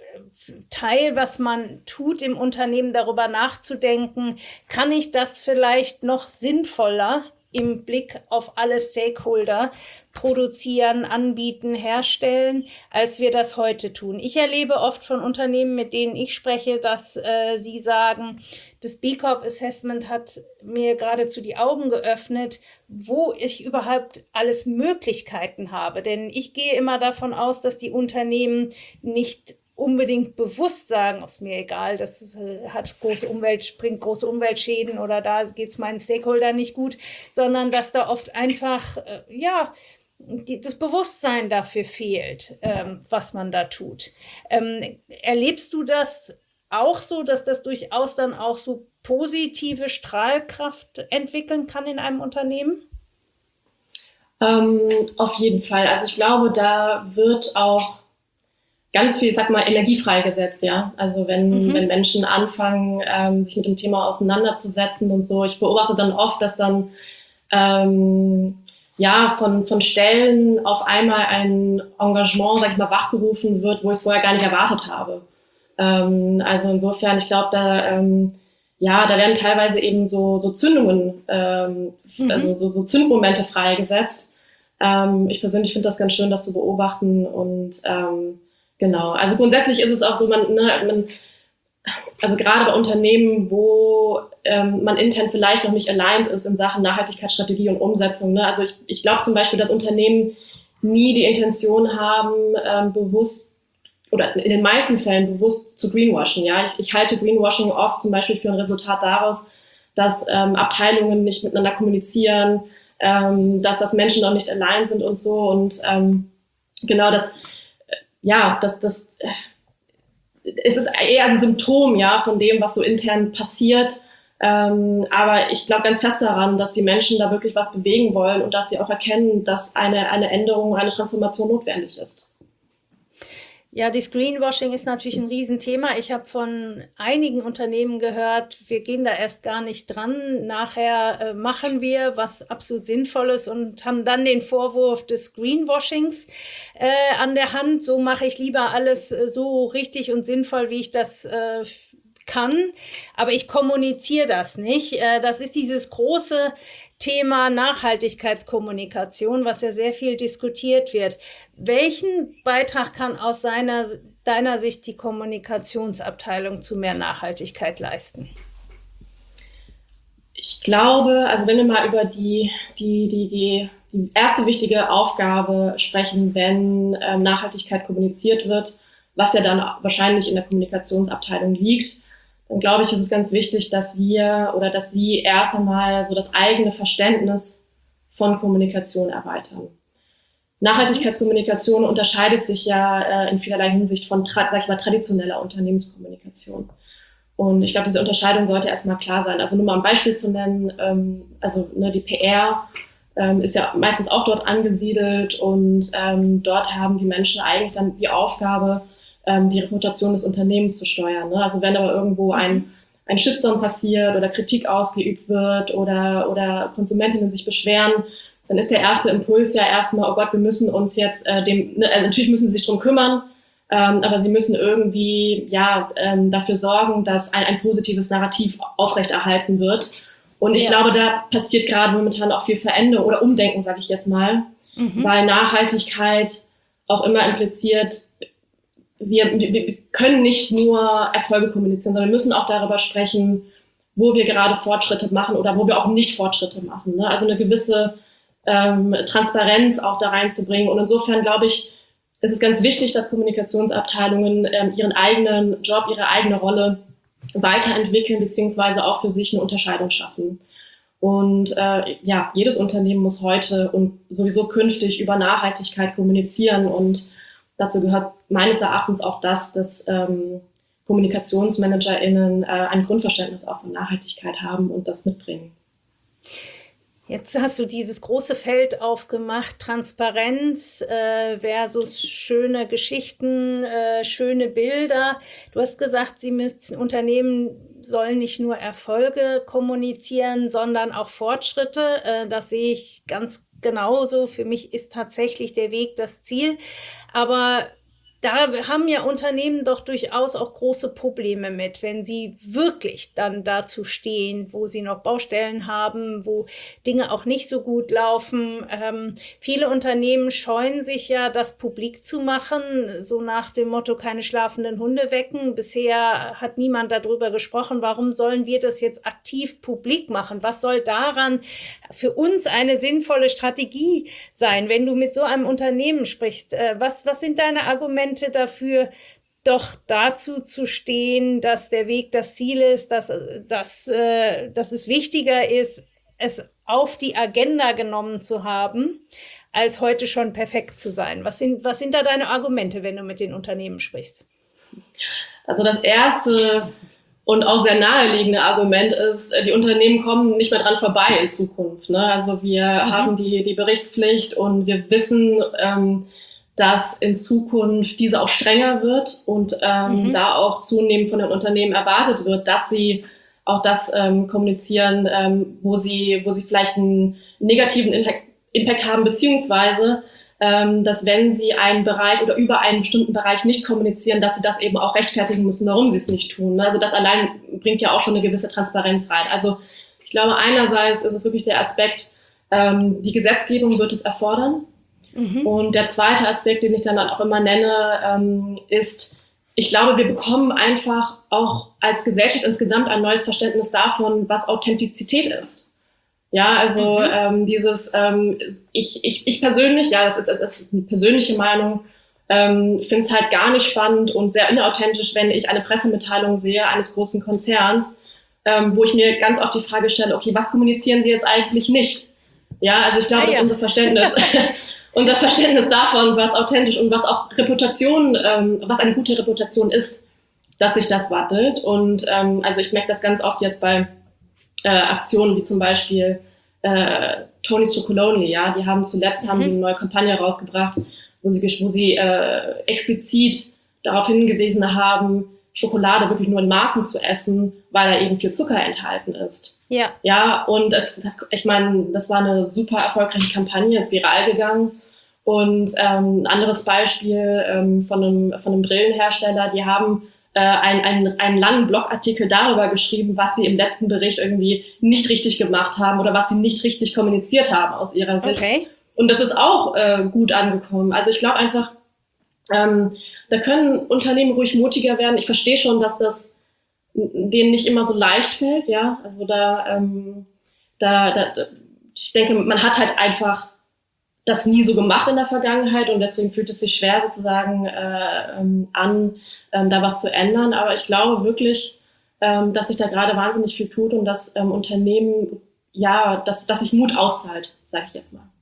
Teil, was man tut im Unternehmen, darüber nachzudenken, kann ich das vielleicht noch sinnvoller im Blick auf alle Stakeholder produzieren, anbieten, herstellen, als wir das heute tun. Ich erlebe oft von Unternehmen, mit denen ich spreche, dass äh, sie sagen, das B Corp Assessment hat mir geradezu die Augen geöffnet, wo ich überhaupt alles Möglichkeiten habe. Denn ich gehe immer davon aus, dass die Unternehmen nicht unbedingt bewusst sagen, ist mir egal, das äh, hat große Umwelt, bringt große Umweltschäden oder da geht es meinen Stakeholder nicht gut, sondern dass da oft einfach, äh, ja, die, das Bewusstsein dafür fehlt, ähm, was man da tut. Ähm, erlebst du das auch so, dass das durchaus dann auch so positive Strahlkraft entwickeln kann in einem Unternehmen? Ähm, auf jeden Fall. Also ich glaube, da wird auch ganz viel, ich sag mal, Energie freigesetzt, ja. Also wenn, mhm. wenn Menschen anfangen, ähm, sich mit dem Thema auseinanderzusetzen und so. Ich beobachte dann oft, dass dann ähm, ja von, von Stellen auf einmal ein Engagement, sag ich mal, wachgerufen wird, wo ich es vorher gar nicht erwartet habe. Ähm, also insofern, ich glaube, da, ähm, ja, da werden teilweise eben so, so Zündungen, ähm, mhm. also so, so Zündmomente freigesetzt. Ähm, ich persönlich finde das ganz schön, das zu beobachten und ähm, genau. Also grundsätzlich ist es auch so, man, ne, man also gerade bei Unternehmen, wo ähm, man intern vielleicht noch nicht aligned ist in Sachen Nachhaltigkeitsstrategie und Umsetzung. Ne? Also ich, ich glaube zum Beispiel, dass Unternehmen nie die Intention haben, ähm, bewusst oder in den meisten Fällen bewusst zu greenwashen. Ja, ich, ich halte Greenwashing oft zum Beispiel für ein Resultat daraus, dass ähm, Abteilungen nicht miteinander kommunizieren, ähm, dass das Menschen noch nicht aligned sind und so. Und ähm, genau das, äh, ja, das, das, äh, es ist eher ein Symptom, ja, von dem, was so intern passiert. Ähm, aber ich glaube ganz fest daran, dass die Menschen da wirklich was bewegen wollen und dass sie auch erkennen, dass eine, eine Änderung, eine Transformation notwendig ist. Ja, das Greenwashing ist natürlich ein Riesenthema. Ich habe von einigen Unternehmen gehört, wir gehen da erst gar nicht dran. Nachher äh, machen wir was absolut Sinnvolles und haben dann den Vorwurf des Greenwashings äh, an der Hand. So mache ich lieber alles äh, so richtig und sinnvoll, wie ich das äh, kann. Aber ich kommuniziere das nicht. Äh, das ist dieses große Thema Nachhaltigkeitskommunikation, was ja sehr viel diskutiert wird. Welchen Beitrag kann aus seiner, deiner Sicht die Kommunikationsabteilung zu mehr Nachhaltigkeit leisten? Ich glaube, also wenn wir mal über die, die, die, die, die erste wichtige Aufgabe sprechen, wenn ähm, Nachhaltigkeit kommuniziert wird, was ja dann wahrscheinlich in der Kommunikationsabteilung liegt, dann glaube ich, ist es ganz wichtig, dass wir oder dass Sie erst einmal so das eigene Verständnis von Kommunikation erweitern. Nachhaltigkeitskommunikation unterscheidet sich ja äh, in vielerlei Hinsicht von tra- sag ich mal, traditioneller Unternehmenskommunikation. Und ich glaube, diese Unterscheidung sollte erstmal klar sein. Also nur mal ein Beispiel zu nennen, ähm, also ne, die P R ähm, ist ja meistens auch dort angesiedelt und ähm, dort haben die Menschen eigentlich dann die Aufgabe, die Reputation des Unternehmens zu steuern. Ne? Also wenn aber irgendwo ein, ein Shitstorm passiert oder Kritik ausgeübt wird oder, oder Konsumentinnen sich beschweren, dann ist der erste Impuls ja erstmal, oh Gott, wir müssen uns jetzt äh, dem, ne, äh, natürlich müssen sie sich drum kümmern, ähm, aber sie müssen irgendwie ja ähm, dafür sorgen, dass ein, ein positives Narrativ aufrechterhalten wird. Und ich ja. glaube, da passiert gerade momentan auch viel Veränderung oder Umdenken, sage ich jetzt mal, mhm. weil Nachhaltigkeit auch immer impliziert, Wir, wir, wir können nicht nur Erfolge kommunizieren, sondern wir müssen auch darüber sprechen, wo wir gerade Fortschritte machen oder wo wir auch nicht Fortschritte machen. Ne? Also eine gewisse ähm, Transparenz auch da reinzubringen. Und insofern glaube ich, ist es ganz wichtig, dass Kommunikationsabteilungen ähm, ihren eigenen Job, ihre eigene Rolle weiterentwickeln, beziehungsweise auch für sich eine Unterscheidung schaffen. Und äh, ja, jedes Unternehmen muss heute und sowieso künftig über Nachhaltigkeit kommunizieren und dazu gehört meines Erachtens auch das, dass ähm, KommunikationsmanagerInnen äh, ein Grundverständnis auch von Nachhaltigkeit haben und das mitbringen. Jetzt hast du dieses große Feld aufgemacht, Transparenz äh, versus schöne Geschichten, äh, schöne Bilder. Du hast gesagt, sie müssen, Unternehmen sollen nicht nur Erfolge kommunizieren, sondern auch Fortschritte. Äh, das sehe ich ganz genauso. Für mich ist tatsächlich der Weg das Ziel. Aber da haben ja Unternehmen doch durchaus auch große Probleme mit, wenn sie wirklich dann dazu stehen, wo sie noch Baustellen haben, wo Dinge auch nicht so gut laufen. Ähm, viele Unternehmen scheuen sich ja, das publik zu machen, so nach dem Motto, keine schlafenden Hunde wecken. Bisher hat niemand darüber gesprochen, warum sollen wir das jetzt aktiv publik machen? Was soll daran für uns eine sinnvolle Strategie sein, wenn du mit so einem Unternehmen sprichst? Äh, was, was sind deine Argumente dafür, doch dazu zu stehen, dass der Weg das Ziel ist, dass, dass, äh, dass es wichtiger ist, es auf die Agenda genommen zu haben, als heute schon perfekt zu sein? Was sind, was sind da deine Argumente, wenn du mit den Unternehmen sprichst? Also das erste und auch sehr naheliegende Argument ist, die Unternehmen kommen nicht mehr dran vorbei in Zukunft. Ne? Also wir mhm. haben die, die Berichtspflicht und wir wissen, ähm, dass in Zukunft diese auch strenger wird und ähm, mhm. da auch zunehmend von den Unternehmen erwartet wird, dass sie auch das ähm, kommunizieren, ähm, wo sie wo sie vielleicht einen negativen Impact, Impact haben, beziehungsweise ähm, dass wenn sie einen Bereich oder über einen bestimmten Bereich nicht kommunizieren, dass sie das eben auch rechtfertigen müssen, warum sie es nicht tun. Also das allein bringt ja auch schon eine gewisse Transparenz rein. Also ich glaube, einerseits ist es wirklich der Aspekt, ähm, die Gesetzgebung wird es erfordern. Mhm. Und der zweite Aspekt, den ich dann auch immer nenne, ähm, ist, ich glaube, wir bekommen einfach auch als Gesellschaft insgesamt ein neues Verständnis davon, was Authentizität ist. Ja, also mhm. ähm, dieses, ähm, ich, ich, ich persönlich, ja, das ist, das ist eine persönliche Meinung, ähm, finde es halt gar nicht spannend und sehr inauthentisch, wenn ich eine Pressemitteilung sehe eines großen Konzerns, ähm, wo ich mir ganz oft die Frage stelle, okay, was kommunizieren Sie jetzt eigentlich nicht? Ja, also ich glaube, ah, ja. dass unser Verständnis... Unser Verständnis davon, was authentisch und was auch Reputation, ähm, was eine gute Reputation ist, dass sich das wandelt. Und ähm, also ich merke das ganz oft jetzt bei äh, Aktionen wie zum Beispiel äh, Tony's Chocolonely, ja, die haben zuletzt mhm. haben die eine neue Kampagne rausgebracht, wo sie, wo sie äh, explizit darauf hingewiesen haben, Schokolade wirklich nur in Maßen zu essen, weil da eben viel Zucker enthalten ist. Ja. Ja, und das, das, ich meine, das war eine super erfolgreiche Kampagne, ist viral gegangen. Und ähm, ein anderes Beispiel ähm, von, einem, von einem Brillenhersteller, die haben äh, ein, ein, einen langen Blogartikel darüber geschrieben, was sie im letzten Bericht irgendwie nicht richtig gemacht haben oder was sie nicht richtig kommuniziert haben aus ihrer Sicht. Okay. Und das ist auch äh, gut angekommen. Also ich glaube einfach, ähm, da können Unternehmen ruhig mutiger werden. Ich verstehe schon, dass das denen nicht immer so leicht fällt, ja. Also da, ähm, da, da, ich denke, man hat halt einfach das nie so gemacht in der Vergangenheit und deswegen fühlt es sich schwer sozusagen äh, ähm, an, ähm, da was zu ändern. Aber ich glaube wirklich, ähm, dass sich da gerade wahnsinnig viel tut und dass ähm, Unternehmen, ja, dass, dass sich Mut auszahlt, sage ich jetzt mal.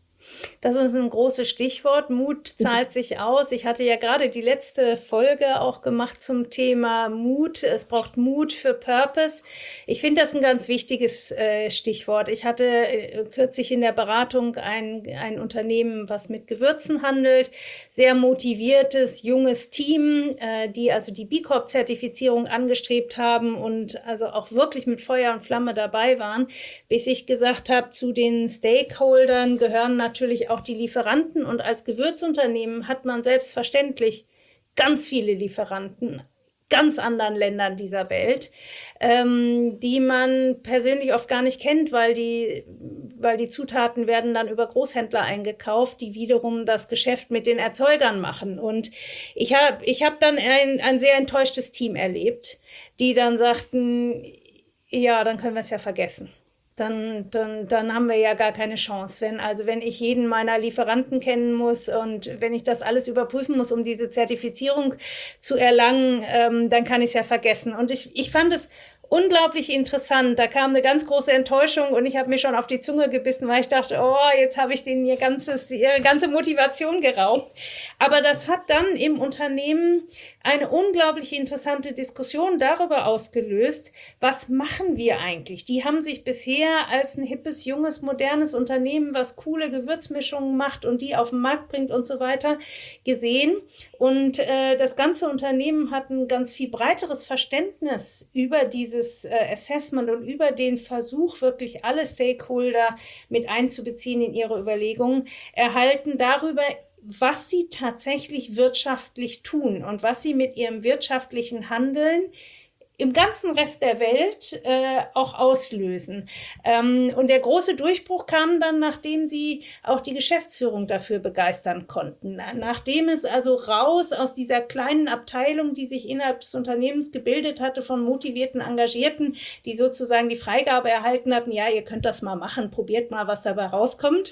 Das ist ein großes Stichwort. Mut zahlt sich aus. Ich hatte ja gerade die letzte Folge auch gemacht zum Thema Mut. Es braucht Mut für Purpose. Ich finde das ein ganz wichtiges äh, Stichwort. Ich hatte äh, kürzlich in der Beratung ein, ein Unternehmen, was mit Gewürzen handelt. Sehr motiviertes, junges Team, äh, die also die B Corp-Zertifizierung angestrebt haben und also auch wirklich mit Feuer und Flamme dabei waren, bis ich gesagt habe, zu den Stakeholdern gehören natürlich auch die Lieferanten und als Gewürzunternehmen hat man selbstverständlich ganz viele Lieferanten, ganz anderen Ländern dieser Welt, ähm, die man persönlich oft gar nicht kennt, weil die, weil die Zutaten werden dann über Großhändler eingekauft, die wiederum das Geschäft mit den Erzeugern machen. Und ich habe ich hab dann ein, ein sehr enttäuschtes Team erlebt, die dann sagten, ja, dann können wir es ja vergessen. Dann, dann, dann haben wir ja gar keine Chance. Wenn, also wenn ich jeden meiner Lieferanten kennen muss und wenn ich das alles überprüfen muss, um diese Zertifizierung zu erlangen, ähm, dann kann ich es ja vergessen. Und ich, ich fand es unglaublich interessant. Da kam eine ganz große Enttäuschung und ich habe mir schon auf die Zunge gebissen, weil ich dachte, oh, jetzt habe ich denen ihr ganzes, ihre ganze Motivation geraubt. Aber das hat dann im Unternehmen eine unglaublich interessante Diskussion darüber ausgelöst, was machen wir eigentlich? Die haben sich bisher als ein hippes, junges, modernes Unternehmen, was coole Gewürzmischungen macht und die auf den Markt bringt und so weiter, gesehen. Und äh, das ganze Unternehmen hat ein ganz viel breiteres Verständnis über diese Assessment und über den Versuch, wirklich alle Stakeholder mit einzubeziehen in ihre Überlegungen, erhalten darüber, was sie tatsächlich wirtschaftlich tun und was sie mit ihrem wirtschaftlichen Handeln im ganzen Rest der Welt äh, auch auslösen. Ähm, und der große Durchbruch kam dann, nachdem sie auch die Geschäftsführung dafür begeistern konnten. Nachdem es also raus aus dieser kleinen Abteilung, die sich innerhalb des Unternehmens gebildet hatte, von motivierten Engagierten, die sozusagen die Freigabe erhalten hatten, ja, ihr könnt das mal machen, probiert mal, was dabei rauskommt,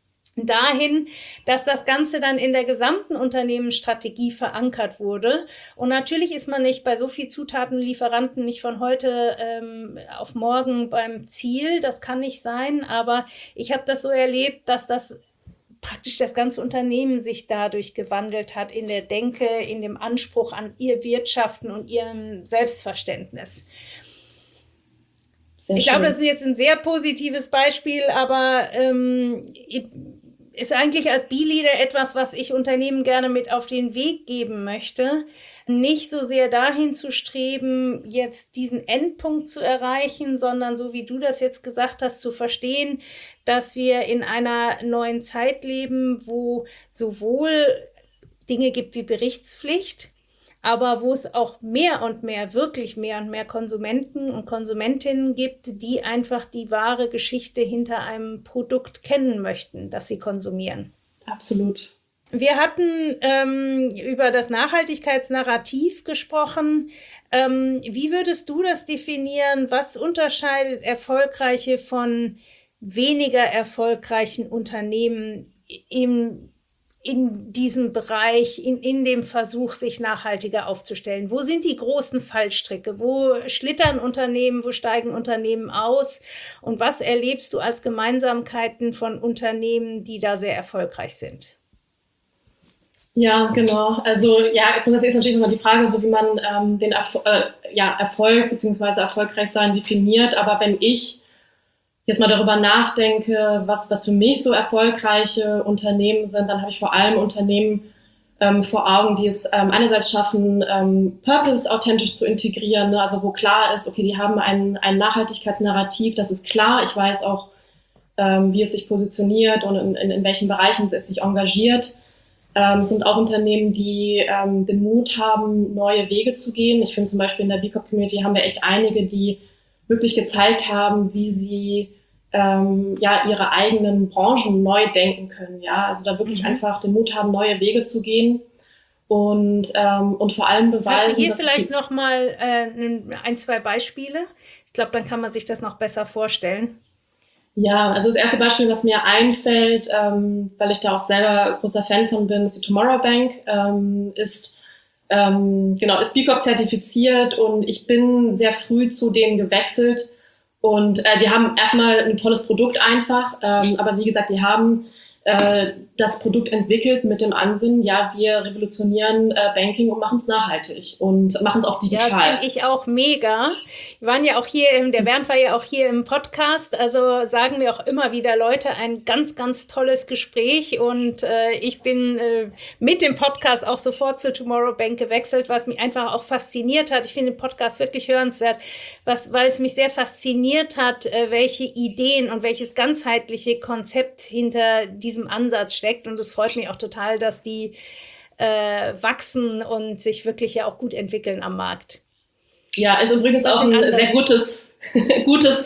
dahin, dass das Ganze dann in der gesamten Unternehmensstrategie verankert wurde. Und natürlich ist man nicht bei so viel Zutatenlieferanten nicht von heute ähm, auf morgen beim Ziel. Das kann nicht sein, aber ich habe das so erlebt, dass das praktisch das ganze Unternehmen sich dadurch gewandelt hat in der Denke, in dem Anspruch an ihr Wirtschaften und ihrem Selbstverständnis. Sehr ich schön. glaube, das ist jetzt ein sehr positives Beispiel, aber ähm, ich, ist eigentlich als B-Leader etwas, was ich Unternehmen gerne mit auf den Weg geben möchte. Nicht so sehr dahin zu streben, jetzt diesen Endpunkt zu erreichen, sondern so wie du das jetzt gesagt hast, zu verstehen, dass wir in einer neuen Zeit leben, wo sowohl Dinge gibt wie Berichtspflicht, aber wo es auch mehr und mehr, wirklich mehr und mehr Konsumenten und Konsumentinnen gibt, die einfach die wahre Geschichte hinter einem Produkt kennen möchten, das sie konsumieren. Absolut. Wir hatten ähm, über das Nachhaltigkeitsnarrativ gesprochen. Ähm, wie würdest du das definieren? Was unterscheidet erfolgreiche von weniger erfolgreichen Unternehmen im in diesem Bereich, in, in dem Versuch, sich nachhaltiger aufzustellen? Wo sind die großen Fallstricke? Wo schlittern Unternehmen? Wo steigen Unternehmen aus? Und was erlebst du als Gemeinsamkeiten von Unternehmen, die da sehr erfolgreich sind? Ja, genau. Also ja, grundsätzlich ist natürlich immer die Frage, so wie man ähm, den Erfol- äh, ja, Erfolg bzw. erfolgreich sein definiert. Aber wenn ich jetzt mal darüber nachdenke, was, was für mich so erfolgreiche Unternehmen sind, dann habe ich vor allem Unternehmen ähm, vor Augen, die es ähm, einerseits schaffen, ähm, Purpose authentisch zu integrieren, ne? Also wo klar ist, okay, die haben ein, ein Nachhaltigkeitsnarrativ, das ist klar. Ich weiß auch, ähm, wie es sich positioniert und in, in, in welchen Bereichen es sich engagiert. Ähm, es sind auch Unternehmen, die ähm, den Mut haben, neue Wege zu gehen. Ich finde zum Beispiel in der B Corp Community haben wir echt einige, die wirklich gezeigt haben, wie sie ähm, ja ihre eigenen Branchen neu denken können. Ja, also da wirklich mhm. einfach den Mut haben, neue Wege zu gehen und ähm, und vor allem beweisen. Hast du hier vielleicht noch mal äh, ein, zwei Beispiele? Ich glaube, dann kann man sich das noch besser vorstellen. Ja, also das erste Beispiel, was mir einfällt, ähm, weil ich da auch selber großer Fan von bin, ist die Tomorrow Bank, ähm, ist ähm, genau ist B Corp zertifiziert und ich bin sehr früh zu denen gewechselt. Und äh, die haben erstmal ein tolles Produkt einfach, ähm, aber wie gesagt, die haben äh, das Produkt entwickelt mit dem Ansinnen, ja, wir revolutionieren äh, Banking und machen es nachhaltig und machen es auch digital. Ja, das finde ich auch mega. Wir waren ja auch hier, im, der Bernd war ja auch hier im Podcast, also sagen mir auch immer wieder Leute, ein ganz, ganz tolles Gespräch und äh, ich bin äh, mit dem Podcast auch sofort zu Tomorrow Bank gewechselt, was mich einfach auch fasziniert hat. Ich finde den Podcast wirklich hörenswert, was, weil es mich sehr fasziniert hat, äh, welche Ideen und welches ganzheitliche Konzept hinter diesem Ansatz steckt und es freut mich auch total, dass die äh, wachsen und sich wirklich ja auch gut entwickeln am Markt. Ja, ist übrigens auch ein andere. sehr gutes, gutes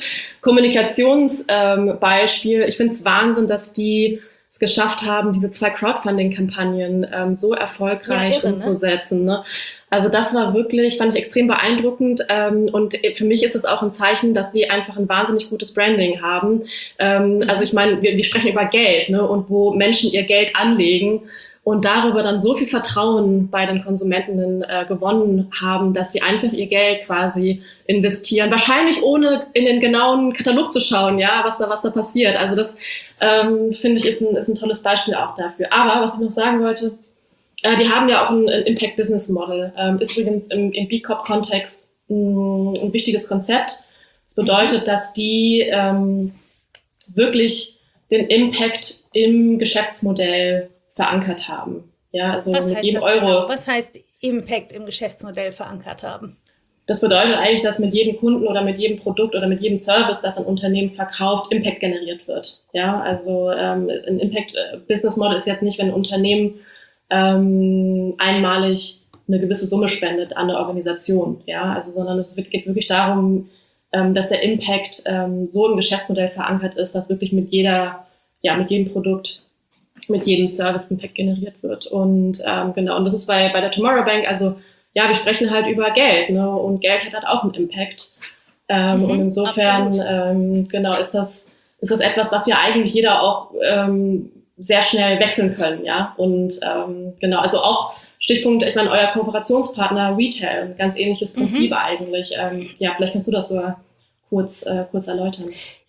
Kommunikationsbeispiel. Ähm, ich finde es Wahnsinn, dass die es geschafft haben, diese zwei Crowdfunding-Kampagnen ähm, so erfolgreich ja, irre, umzusetzen. Ne? Also das war wirklich, fand ich extrem beeindruckend ähm, und für mich ist es auch ein Zeichen, dass sie einfach ein wahnsinnig gutes Branding haben. Ähm, mhm. Also ich meine, wir, wir sprechen über Geld, ne? Und wo Menschen ihr Geld anlegen und darüber dann so viel Vertrauen bei den Konsumentinnen äh, gewonnen haben, dass sie einfach ihr Geld quasi investieren. Wahrscheinlich ohne in den genauen Katalog zu schauen, ja, was da was da passiert. Also das ähm, finde ich ist ein, ist ein tolles Beispiel auch dafür. Aber was ich noch sagen wollte, äh, die haben ja auch ein, ein Impact Business Model. Ähm, ist übrigens im, im B Corp Kontext ein, ein wichtiges Konzept. Das bedeutet, dass die ähm, wirklich den Impact im Geschäftsmodell verankert haben. Ja, also Was mit heißt jedem das Euro. Genau? Was heißt Impact im Geschäftsmodell verankert haben? Das bedeutet eigentlich, dass mit jedem Kunden oder mit jedem Produkt oder mit jedem Service, das ein Unternehmen verkauft, Impact generiert wird. Ja, also ähm, ein Impact Business Model ist jetzt nicht, wenn ein Unternehmen ähm, einmalig eine gewisse Summe spendet an eine Organisation. Ja, also sondern es geht wirklich darum, ähm, dass der Impact ähm, so im Geschäftsmodell verankert ist, dass wirklich mit jeder, ja, mit jedem Produkt mit jedem Service Impact generiert wird. Und ähm, genau, und das ist bei, bei der Tomorrow Bank, also ja, wir sprechen halt über Geld, ne? Und Geld hat halt auch einen Impact. Ähm, mhm, und insofern, ähm, genau, ist das, ist das etwas, was wir eigentlich jeder auch ähm, sehr schnell wechseln können, ja. Und ähm, genau, also auch Stichpunkt, ich meine, euer Kooperationspartner Retail, ein ganz ähnliches Prinzip mhm. eigentlich. Ähm, ja, vielleicht kannst du das sogar kurz, äh, kurz erläutern.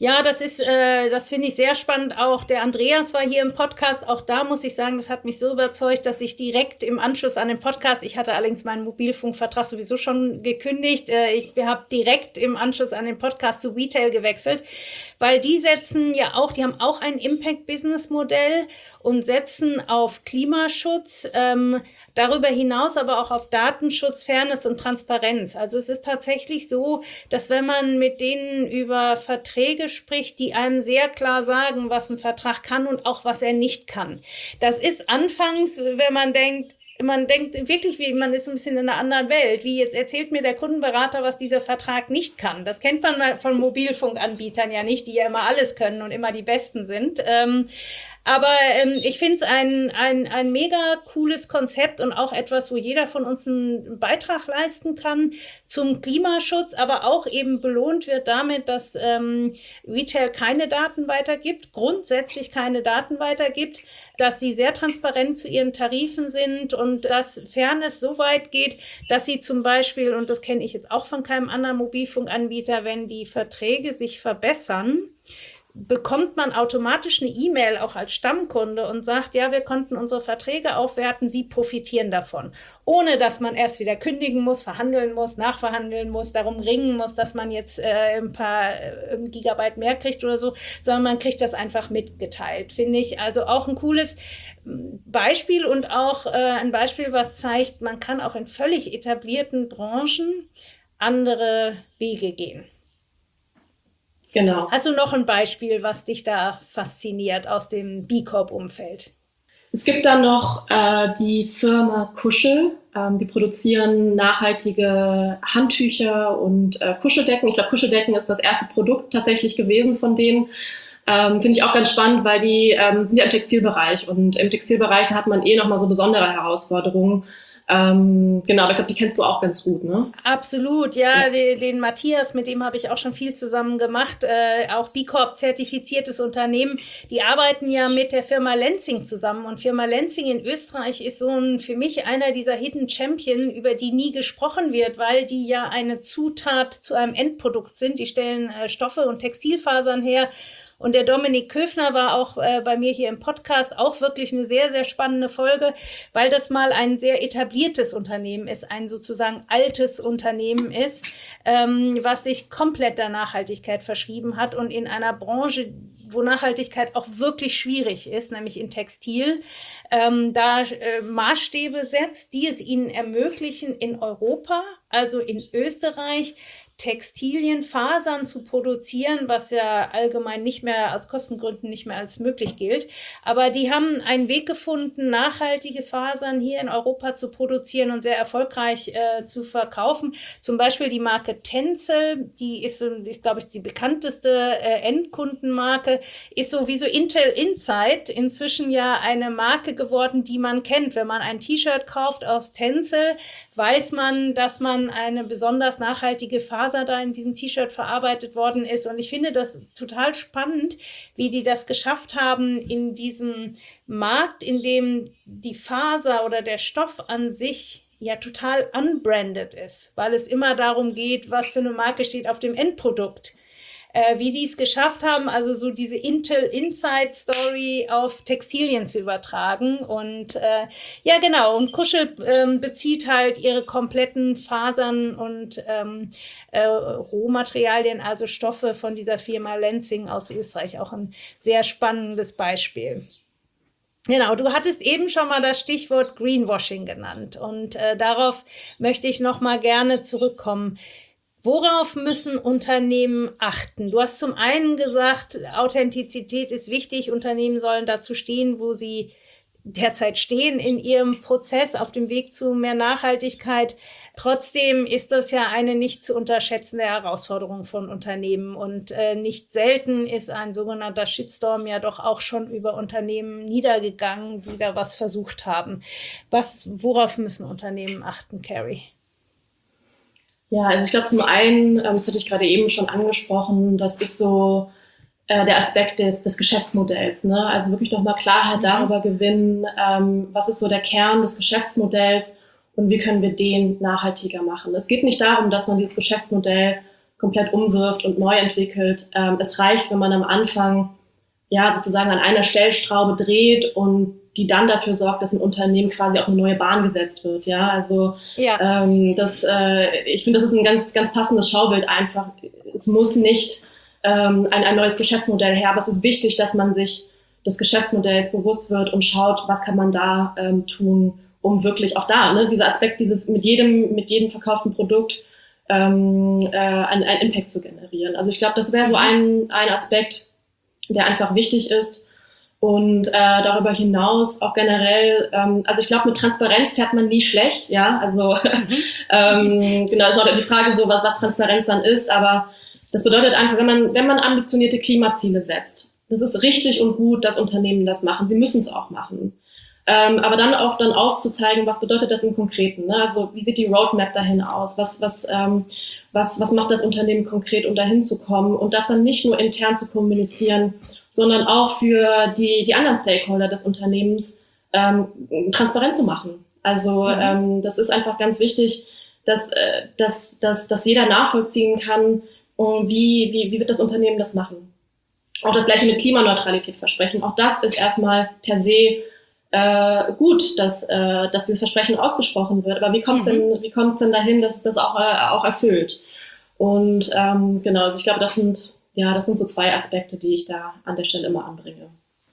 Ja, das ist, äh, das finde ich sehr spannend. Auch der Andreas war hier im Podcast. Auch da muss ich sagen, das hat mich so überzeugt, dass ich direkt im Anschluss an den Podcast, ich hatte allerdings meinen Mobilfunkvertrag sowieso schon gekündigt, äh, ich habe direkt im Anschluss an den Podcast zu Retail gewechselt, weil die setzen ja auch, die haben auch ein Impact-Business-Modell und setzen auf Klimaschutz, ähm, darüber hinaus aber auch auf Datenschutz, Fairness und Transparenz. Also es ist tatsächlich so, dass wenn man mit denen über Verträge spricht, die einem sehr klar sagen, was ein Vertrag kann und auch was er nicht kann. Das ist anfangs, wenn man denkt, man denkt wirklich, wie man ist ein bisschen in einer anderen Welt. Wie jetzt erzählt mir der Kundenberater, was dieser Vertrag nicht kann. Das kennt man von Mobilfunkanbietern ja nicht, die ja immer alles können und immer die Besten sind. Ähm, aber ähm, ich finde es ein, ein, ein mega cooles Konzept und auch etwas, wo jeder von uns einen Beitrag leisten kann zum Klimaschutz, aber auch eben belohnt wird damit, dass ähm, Retail keine Daten weitergibt, grundsätzlich keine Daten weitergibt, dass sie sehr transparent zu ihren Tarifen sind und dass Fairness so weit geht, dass sie zum Beispiel, und das kenne ich jetzt auch von keinem anderen Mobilfunkanbieter, wenn die Verträge sich verbessern, bekommt man automatisch eine E-Mail auch als Stammkunde und sagt, ja, wir konnten unsere Verträge aufwerten, Sie profitieren davon. Ohne, dass man erst wieder kündigen muss, verhandeln muss, nachverhandeln muss, darum ringen muss, dass man jetzt äh, ein paar äh, Gigabyte mehr kriegt oder so, sondern man kriegt das einfach mitgeteilt, finde ich. Also auch ein cooles Beispiel und auch äh, ein Beispiel, was zeigt, man kann auch in völlig etablierten Branchen andere Wege gehen. Genau. Hast du noch ein Beispiel, was dich da fasziniert aus dem B Corp-Umfeld? Es gibt dann noch äh, die Firma Kuschel. Ähm, die produzieren nachhaltige Handtücher und äh, Kuscheldecken. Ich glaube, Kuscheldecken ist das erste Produkt tatsächlich gewesen von denen. Ähm, finde ich auch ganz spannend, weil die ähm, sind ja im Textilbereich. Und im Textilbereich, da hat man eh nochmal so besondere Herausforderungen. Ähm, genau, aber ich glaube, die kennst du auch ganz gut, ne? Absolut, ja, ja. Den, den Matthias, mit dem habe ich auch schon viel zusammen gemacht, äh, auch B Corp zertifiziertes Unternehmen, die arbeiten ja mit der Firma Lenzing zusammen und Firma Lenzing in Österreich ist so ein, für mich einer dieser Hidden Champion, über die nie gesprochen wird, weil die ja eine Zutat zu einem Endprodukt sind, die stellen äh, Stoffe und Textilfasern her. Und der Dominik Köfner war auch äh, bei mir hier im Podcast, auch wirklich eine sehr, sehr spannende Folge, weil das mal ein sehr etabliertes Unternehmen ist, ein sozusagen altes Unternehmen ist, ähm, was sich komplett der Nachhaltigkeit verschrieben hat und in einer Branche, wo Nachhaltigkeit auch wirklich schwierig ist, nämlich in Textil, ähm, da äh, Maßstäbe setzt, die es ihnen ermöglichen, in Europa, also in Österreich, Textilien, Fasern zu produzieren, was ja allgemein nicht mehr aus Kostengründen nicht mehr als möglich gilt. Aber die haben einen Weg gefunden, nachhaltige Fasern hier in Europa zu produzieren und sehr erfolgreich äh, zu verkaufen. Zum Beispiel die Marke Tencel, die ist, ich glaube, ich die bekannteste äh, Endkundenmarke, ist so wie so Intel Insight inzwischen ja eine Marke geworden, die man kennt. Wenn man ein T-Shirt kauft aus Tencel, weiß man, dass man eine besonders nachhaltige Faser da in diesem T-Shirt verarbeitet worden ist. Und ich finde das total spannend, wie die das geschafft haben in diesem Markt, in dem die Faser oder der Stoff an sich ja total unbranded ist, weil es immer darum geht, was für eine Marke steht auf dem Endprodukt. Äh, wie die es geschafft haben, also so diese Intel Insight Story auf Textilien zu übertragen. Und äh, ja, genau, und Kuschel ähm, bezieht halt ihre kompletten Fasern und ähm, äh, Rohmaterialien, also Stoffe von dieser Firma Lenzing aus Österreich. Auch ein sehr spannendes Beispiel. Genau, du hattest eben schon mal das Stichwort Greenwashing genannt und äh, darauf möchte ich noch mal gerne zurückkommen. Worauf müssen Unternehmen achten? Du hast zum einen gesagt, Authentizität ist wichtig. Unternehmen sollen dazu stehen, wo sie derzeit stehen in ihrem Prozess auf dem Weg zu mehr Nachhaltigkeit. Trotzdem ist das ja eine nicht zu unterschätzende Herausforderung von Unternehmen. Und äh, nicht selten ist ein sogenannter Shitstorm ja doch auch schon über Unternehmen niedergegangen, die da was versucht haben. Was, worauf müssen Unternehmen achten, Carrie? Ja, also ich glaube zum einen, ähm, das hatte ich gerade eben schon angesprochen, das ist so äh, der Aspekt des, des Geschäftsmodells, ne? Also wirklich nochmal Klarheit mhm. darüber gewinnen, ähm, was ist so der Kern des Geschäftsmodells und wie können wir den nachhaltiger machen. Es geht nicht darum, dass man dieses Geschäftsmodell komplett umwirft und neu entwickelt. Ähm, es reicht, wenn man am Anfang ja sozusagen an einer Stellschraube dreht und die dann dafür sorgt, dass ein Unternehmen quasi auf eine neue Bahn gesetzt wird. Ja, also ja. Ähm, das, äh, ich finde, das ist ein ganz, ganz passendes Schaubild einfach. Es muss nicht ähm, ein, ein neues Geschäftsmodell her, aber es ist wichtig, dass man sich des Geschäftsmodells bewusst wird und schaut, was kann man da ähm, tun, um wirklich auch da, ne, dieser Aspekt, dieses mit jedem, mit jedem verkauften Produkt ähm, äh, einen, einen Impact zu generieren. Also ich glaube, das wäre so ein, ein Aspekt, der einfach wichtig ist. Und äh, darüber hinaus auch generell, ähm, also ich glaube, mit Transparenz fährt man nie schlecht, ja, also mhm. ähm, genau, ist auch die Frage so, was, was Transparenz dann ist, aber das bedeutet einfach, wenn man, wenn man ambitionierte Klimaziele setzt, das ist richtig und gut, dass Unternehmen das machen, sie müssen es auch machen, ähm, aber dann auch dann aufzuzeigen, was bedeutet das im Konkreten, ne? Also wie sieht die Roadmap dahin aus, was, was, ähm, was, was macht das Unternehmen konkret, um dahin zu kommen und das dann nicht nur intern zu kommunizieren, sondern auch für die, die anderen Stakeholder des Unternehmens ähm, transparent zu machen. Also mhm. ähm, das ist einfach ganz wichtig, dass, äh, dass, dass, dass jeder nachvollziehen kann, um wie, wie, wie wird das Unternehmen das machen. Auch das Gleiche mit Klimaneutralität versprechen. Auch das ist erstmal per se äh, gut, dass, äh, dass dieses Versprechen ausgesprochen wird. Aber wie kommt es mhm. denn, wie kommt es denn dahin, dass es das auch, äh, auch erfüllt? Und ähm, genau, also ich glaube, das sind Ja, das sind so zwei Aspekte, die ich da an der Stelle immer anbringe.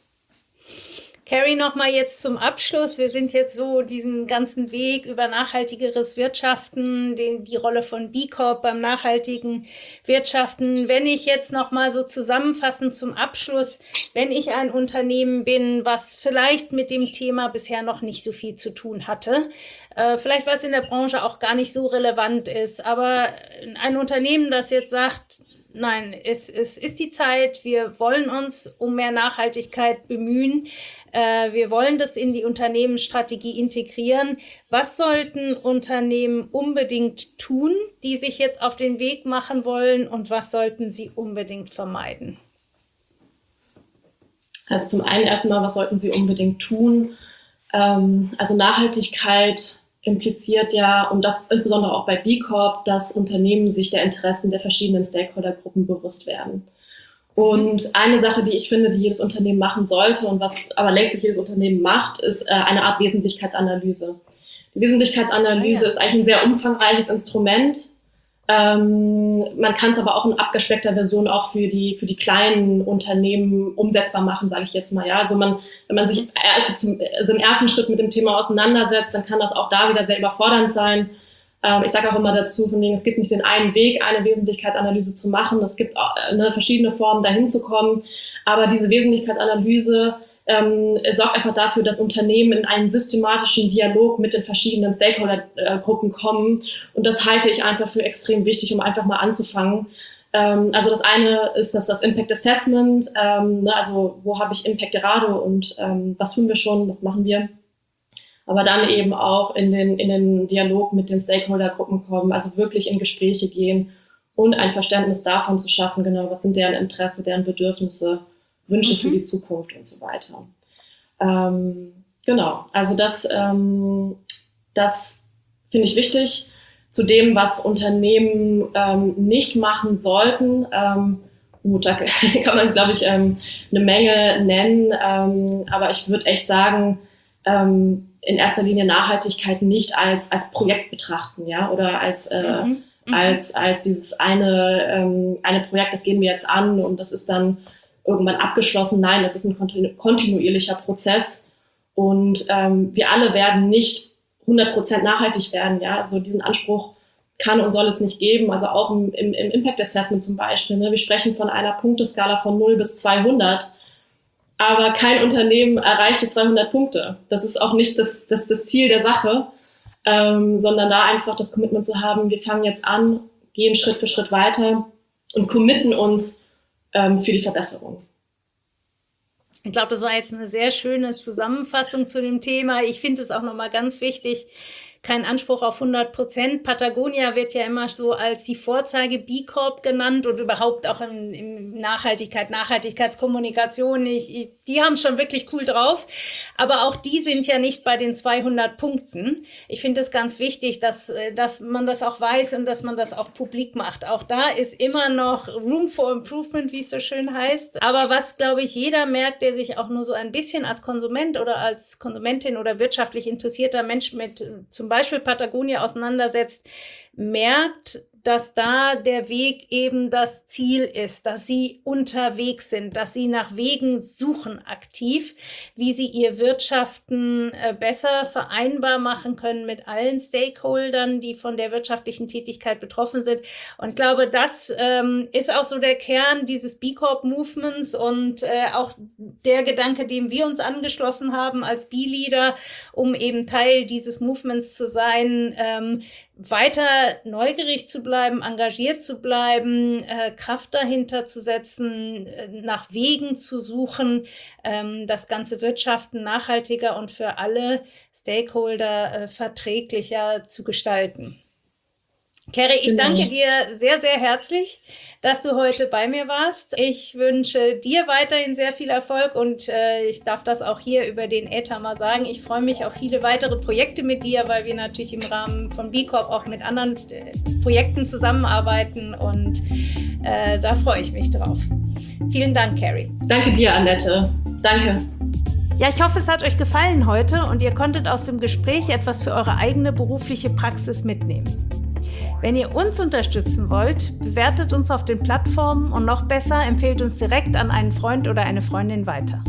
Carrie, nochmal jetzt zum Abschluss. Wir sind jetzt so diesen ganzen Weg über nachhaltigeres Wirtschaften, die, die Rolle von B Corp beim nachhaltigen Wirtschaften. Wenn ich jetzt nochmal so zusammenfassend zum Abschluss, wenn ich ein Unternehmen bin, was vielleicht mit dem Thema bisher noch nicht so viel zu tun hatte, äh, vielleicht weil es in der Branche auch gar nicht so relevant ist, aber ein Unternehmen, das jetzt sagt, nein, es, es ist die Zeit, wir wollen uns um mehr Nachhaltigkeit bemühen, äh, wir wollen das in die Unternehmensstrategie integrieren. Was sollten Unternehmen unbedingt tun, die sich jetzt auf den Weg machen wollen, und was sollten sie unbedingt vermeiden? Also zum einen erstmal, was sollten sie unbedingt tun? Ähm, also Nachhaltigkeit impliziert ja, und das insbesondere auch bei B Corp, dass Unternehmen sich der Interessen der verschiedenen Stakeholdergruppen bewusst werden. Und eine Sache, die ich finde, die jedes Unternehmen machen sollte und was aber längst jedes Unternehmen macht, ist äh, eine Art Wesentlichkeitsanalyse. Die Wesentlichkeitsanalyse oh ja. ist eigentlich ein sehr umfangreiches Instrument. Ähm, man kann es aber auch in abgespeckter Version auch für die für die kleinen Unternehmen umsetzbar machen, sage ich jetzt mal. Ja, also man, wenn man sich äh, zum, also im ersten Schritt mit dem Thema auseinandersetzt, dann kann das auch da wieder sehr überfordernd sein. Ähm, ich sage auch immer dazu, von wegen, es gibt nicht den einen Weg, eine Wesentlichkeitsanalyse zu machen. Es gibt auch, äh, ne, verschiedene Formen, dahin zu kommen. Aber diese Wesentlichkeitsanalyse Ähm, sorgt einfach dafür, dass Unternehmen in einen systematischen Dialog mit den verschiedenen Stakeholdergruppen kommen. Und das halte ich einfach für extrem wichtig, um einfach mal anzufangen. Ähm, also das eine ist das, das Impact Assessment, ähm, ne, also wo habe ich Impact gerade und ähm, was tun wir schon, was machen wir. Aber dann eben auch in den, in den Dialog mit den Stakeholdergruppen kommen, also wirklich in Gespräche gehen und ein Verständnis davon zu schaffen, genau, was sind deren Interesse, deren Bedürfnisse, Wünsche mhm. für die Zukunft und so weiter. Ähm, genau, also das, ähm, das finde ich wichtig. Zu dem, was Unternehmen ähm, nicht machen sollten, ähm, gut, da kann man, glaube ich, ähm, eine Menge nennen, ähm, aber ich würde echt sagen, ähm, in erster Linie Nachhaltigkeit nicht als, als Projekt betrachten, ja, oder als, äh, mhm. Mhm. als, als dieses eine, ähm, eine Projekt, das gehen wir jetzt an und das ist dann irgendwann abgeschlossen. Nein, das ist ein kontinu- kontinuierlicher Prozess und ähm, wir alle werden nicht hundert Prozent nachhaltig werden. Ja, also diesen Anspruch kann und soll es nicht geben. Also auch im, im, im Impact Assessment zum Beispiel. Ne? Wir sprechen von einer Punkteskala von null bis zweihundert, aber kein Unternehmen erreicht die zweihundert Punkte. Das ist auch nicht das, das, das Ziel der Sache, ähm, sondern da einfach das Commitment zu haben, wir fangen jetzt an, gehen Schritt für Schritt weiter und committen uns für die Verbesserung. Ich glaube, das war jetzt eine sehr schöne Zusammenfassung zu dem Thema. Ich finde es auch nochmal ganz wichtig, kein Anspruch auf hundert Prozent. Patagonia wird ja immer so als die Vorzeige B Corp genannt und überhaupt auch in, in Nachhaltigkeit, Nachhaltigkeitskommunikation. Ich, ich, die haben schon wirklich cool drauf. Aber auch die sind ja nicht bei den zweihundert Punkten. Ich finde es ganz wichtig, dass, dass man das auch weiß und dass man das auch publik macht. Auch da ist immer noch Room for Improvement, wie es so schön heißt. Aber was, glaube ich, jeder merkt, der sich auch nur so ein bisschen als Konsument oder als Konsumentin oder wirtschaftlich interessierter Mensch mit zum Beispiel Patagonia auseinandersetzt, merkt, dass da der Weg eben das Ziel ist, dass sie unterwegs sind, dass sie nach Wegen suchen aktiv, wie sie ihr Wirtschaften äh, besser vereinbar machen können mit allen Stakeholdern, die von der wirtschaftlichen Tätigkeit betroffen sind. Und ich glaube, das ähm, ist auch so der Kern dieses B Corp Movements und äh, auch der Gedanke, dem wir uns angeschlossen haben als B-Leader, um eben Teil dieses Movements zu sein, ähm, weiter neugierig zu bleiben, engagiert zu bleiben, äh, Kraft dahinter zu setzen, äh, nach Wegen zu suchen, ähm, das ganze Wirtschaften nachhaltiger und für alle Stakeholder äh, verträglicher zu gestalten. Kerry, ich Genau. danke dir sehr, sehr herzlich, dass du heute bei mir warst. Ich wünsche dir weiterhin sehr viel Erfolg und äh, ich darf das auch hier über den Äther mal sagen. Ich freue mich auf viele weitere Projekte mit dir, weil wir natürlich im Rahmen von B Corp auch mit anderen äh, Projekten zusammenarbeiten und äh, da freue ich mich drauf. Vielen Dank, Kerry. Danke dir, Annette. Danke. Ja, ich hoffe, es hat euch gefallen heute und ihr konntet aus dem Gespräch etwas für eure eigene berufliche Praxis mitnehmen. Wenn ihr uns unterstützen wollt, bewertet uns auf den Plattformen und noch besser, empfehlt uns direkt an einen Freund oder eine Freundin weiter.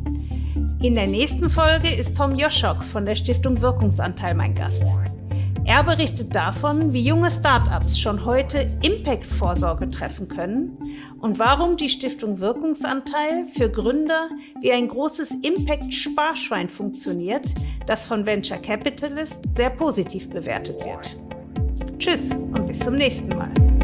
In der nächsten Folge ist Tom Joschok von der Stiftung Wirkungsanteil mein Gast. Er berichtet davon, wie junge Startups schon heute Impact-Vorsorge treffen können und warum die Stiftung Wirkungsanteil für Gründer wie ein großes Impact-Sparschwein funktioniert, das von Venture Capitalists sehr positiv bewertet wird. Tschüss und bis zum nächsten Mal.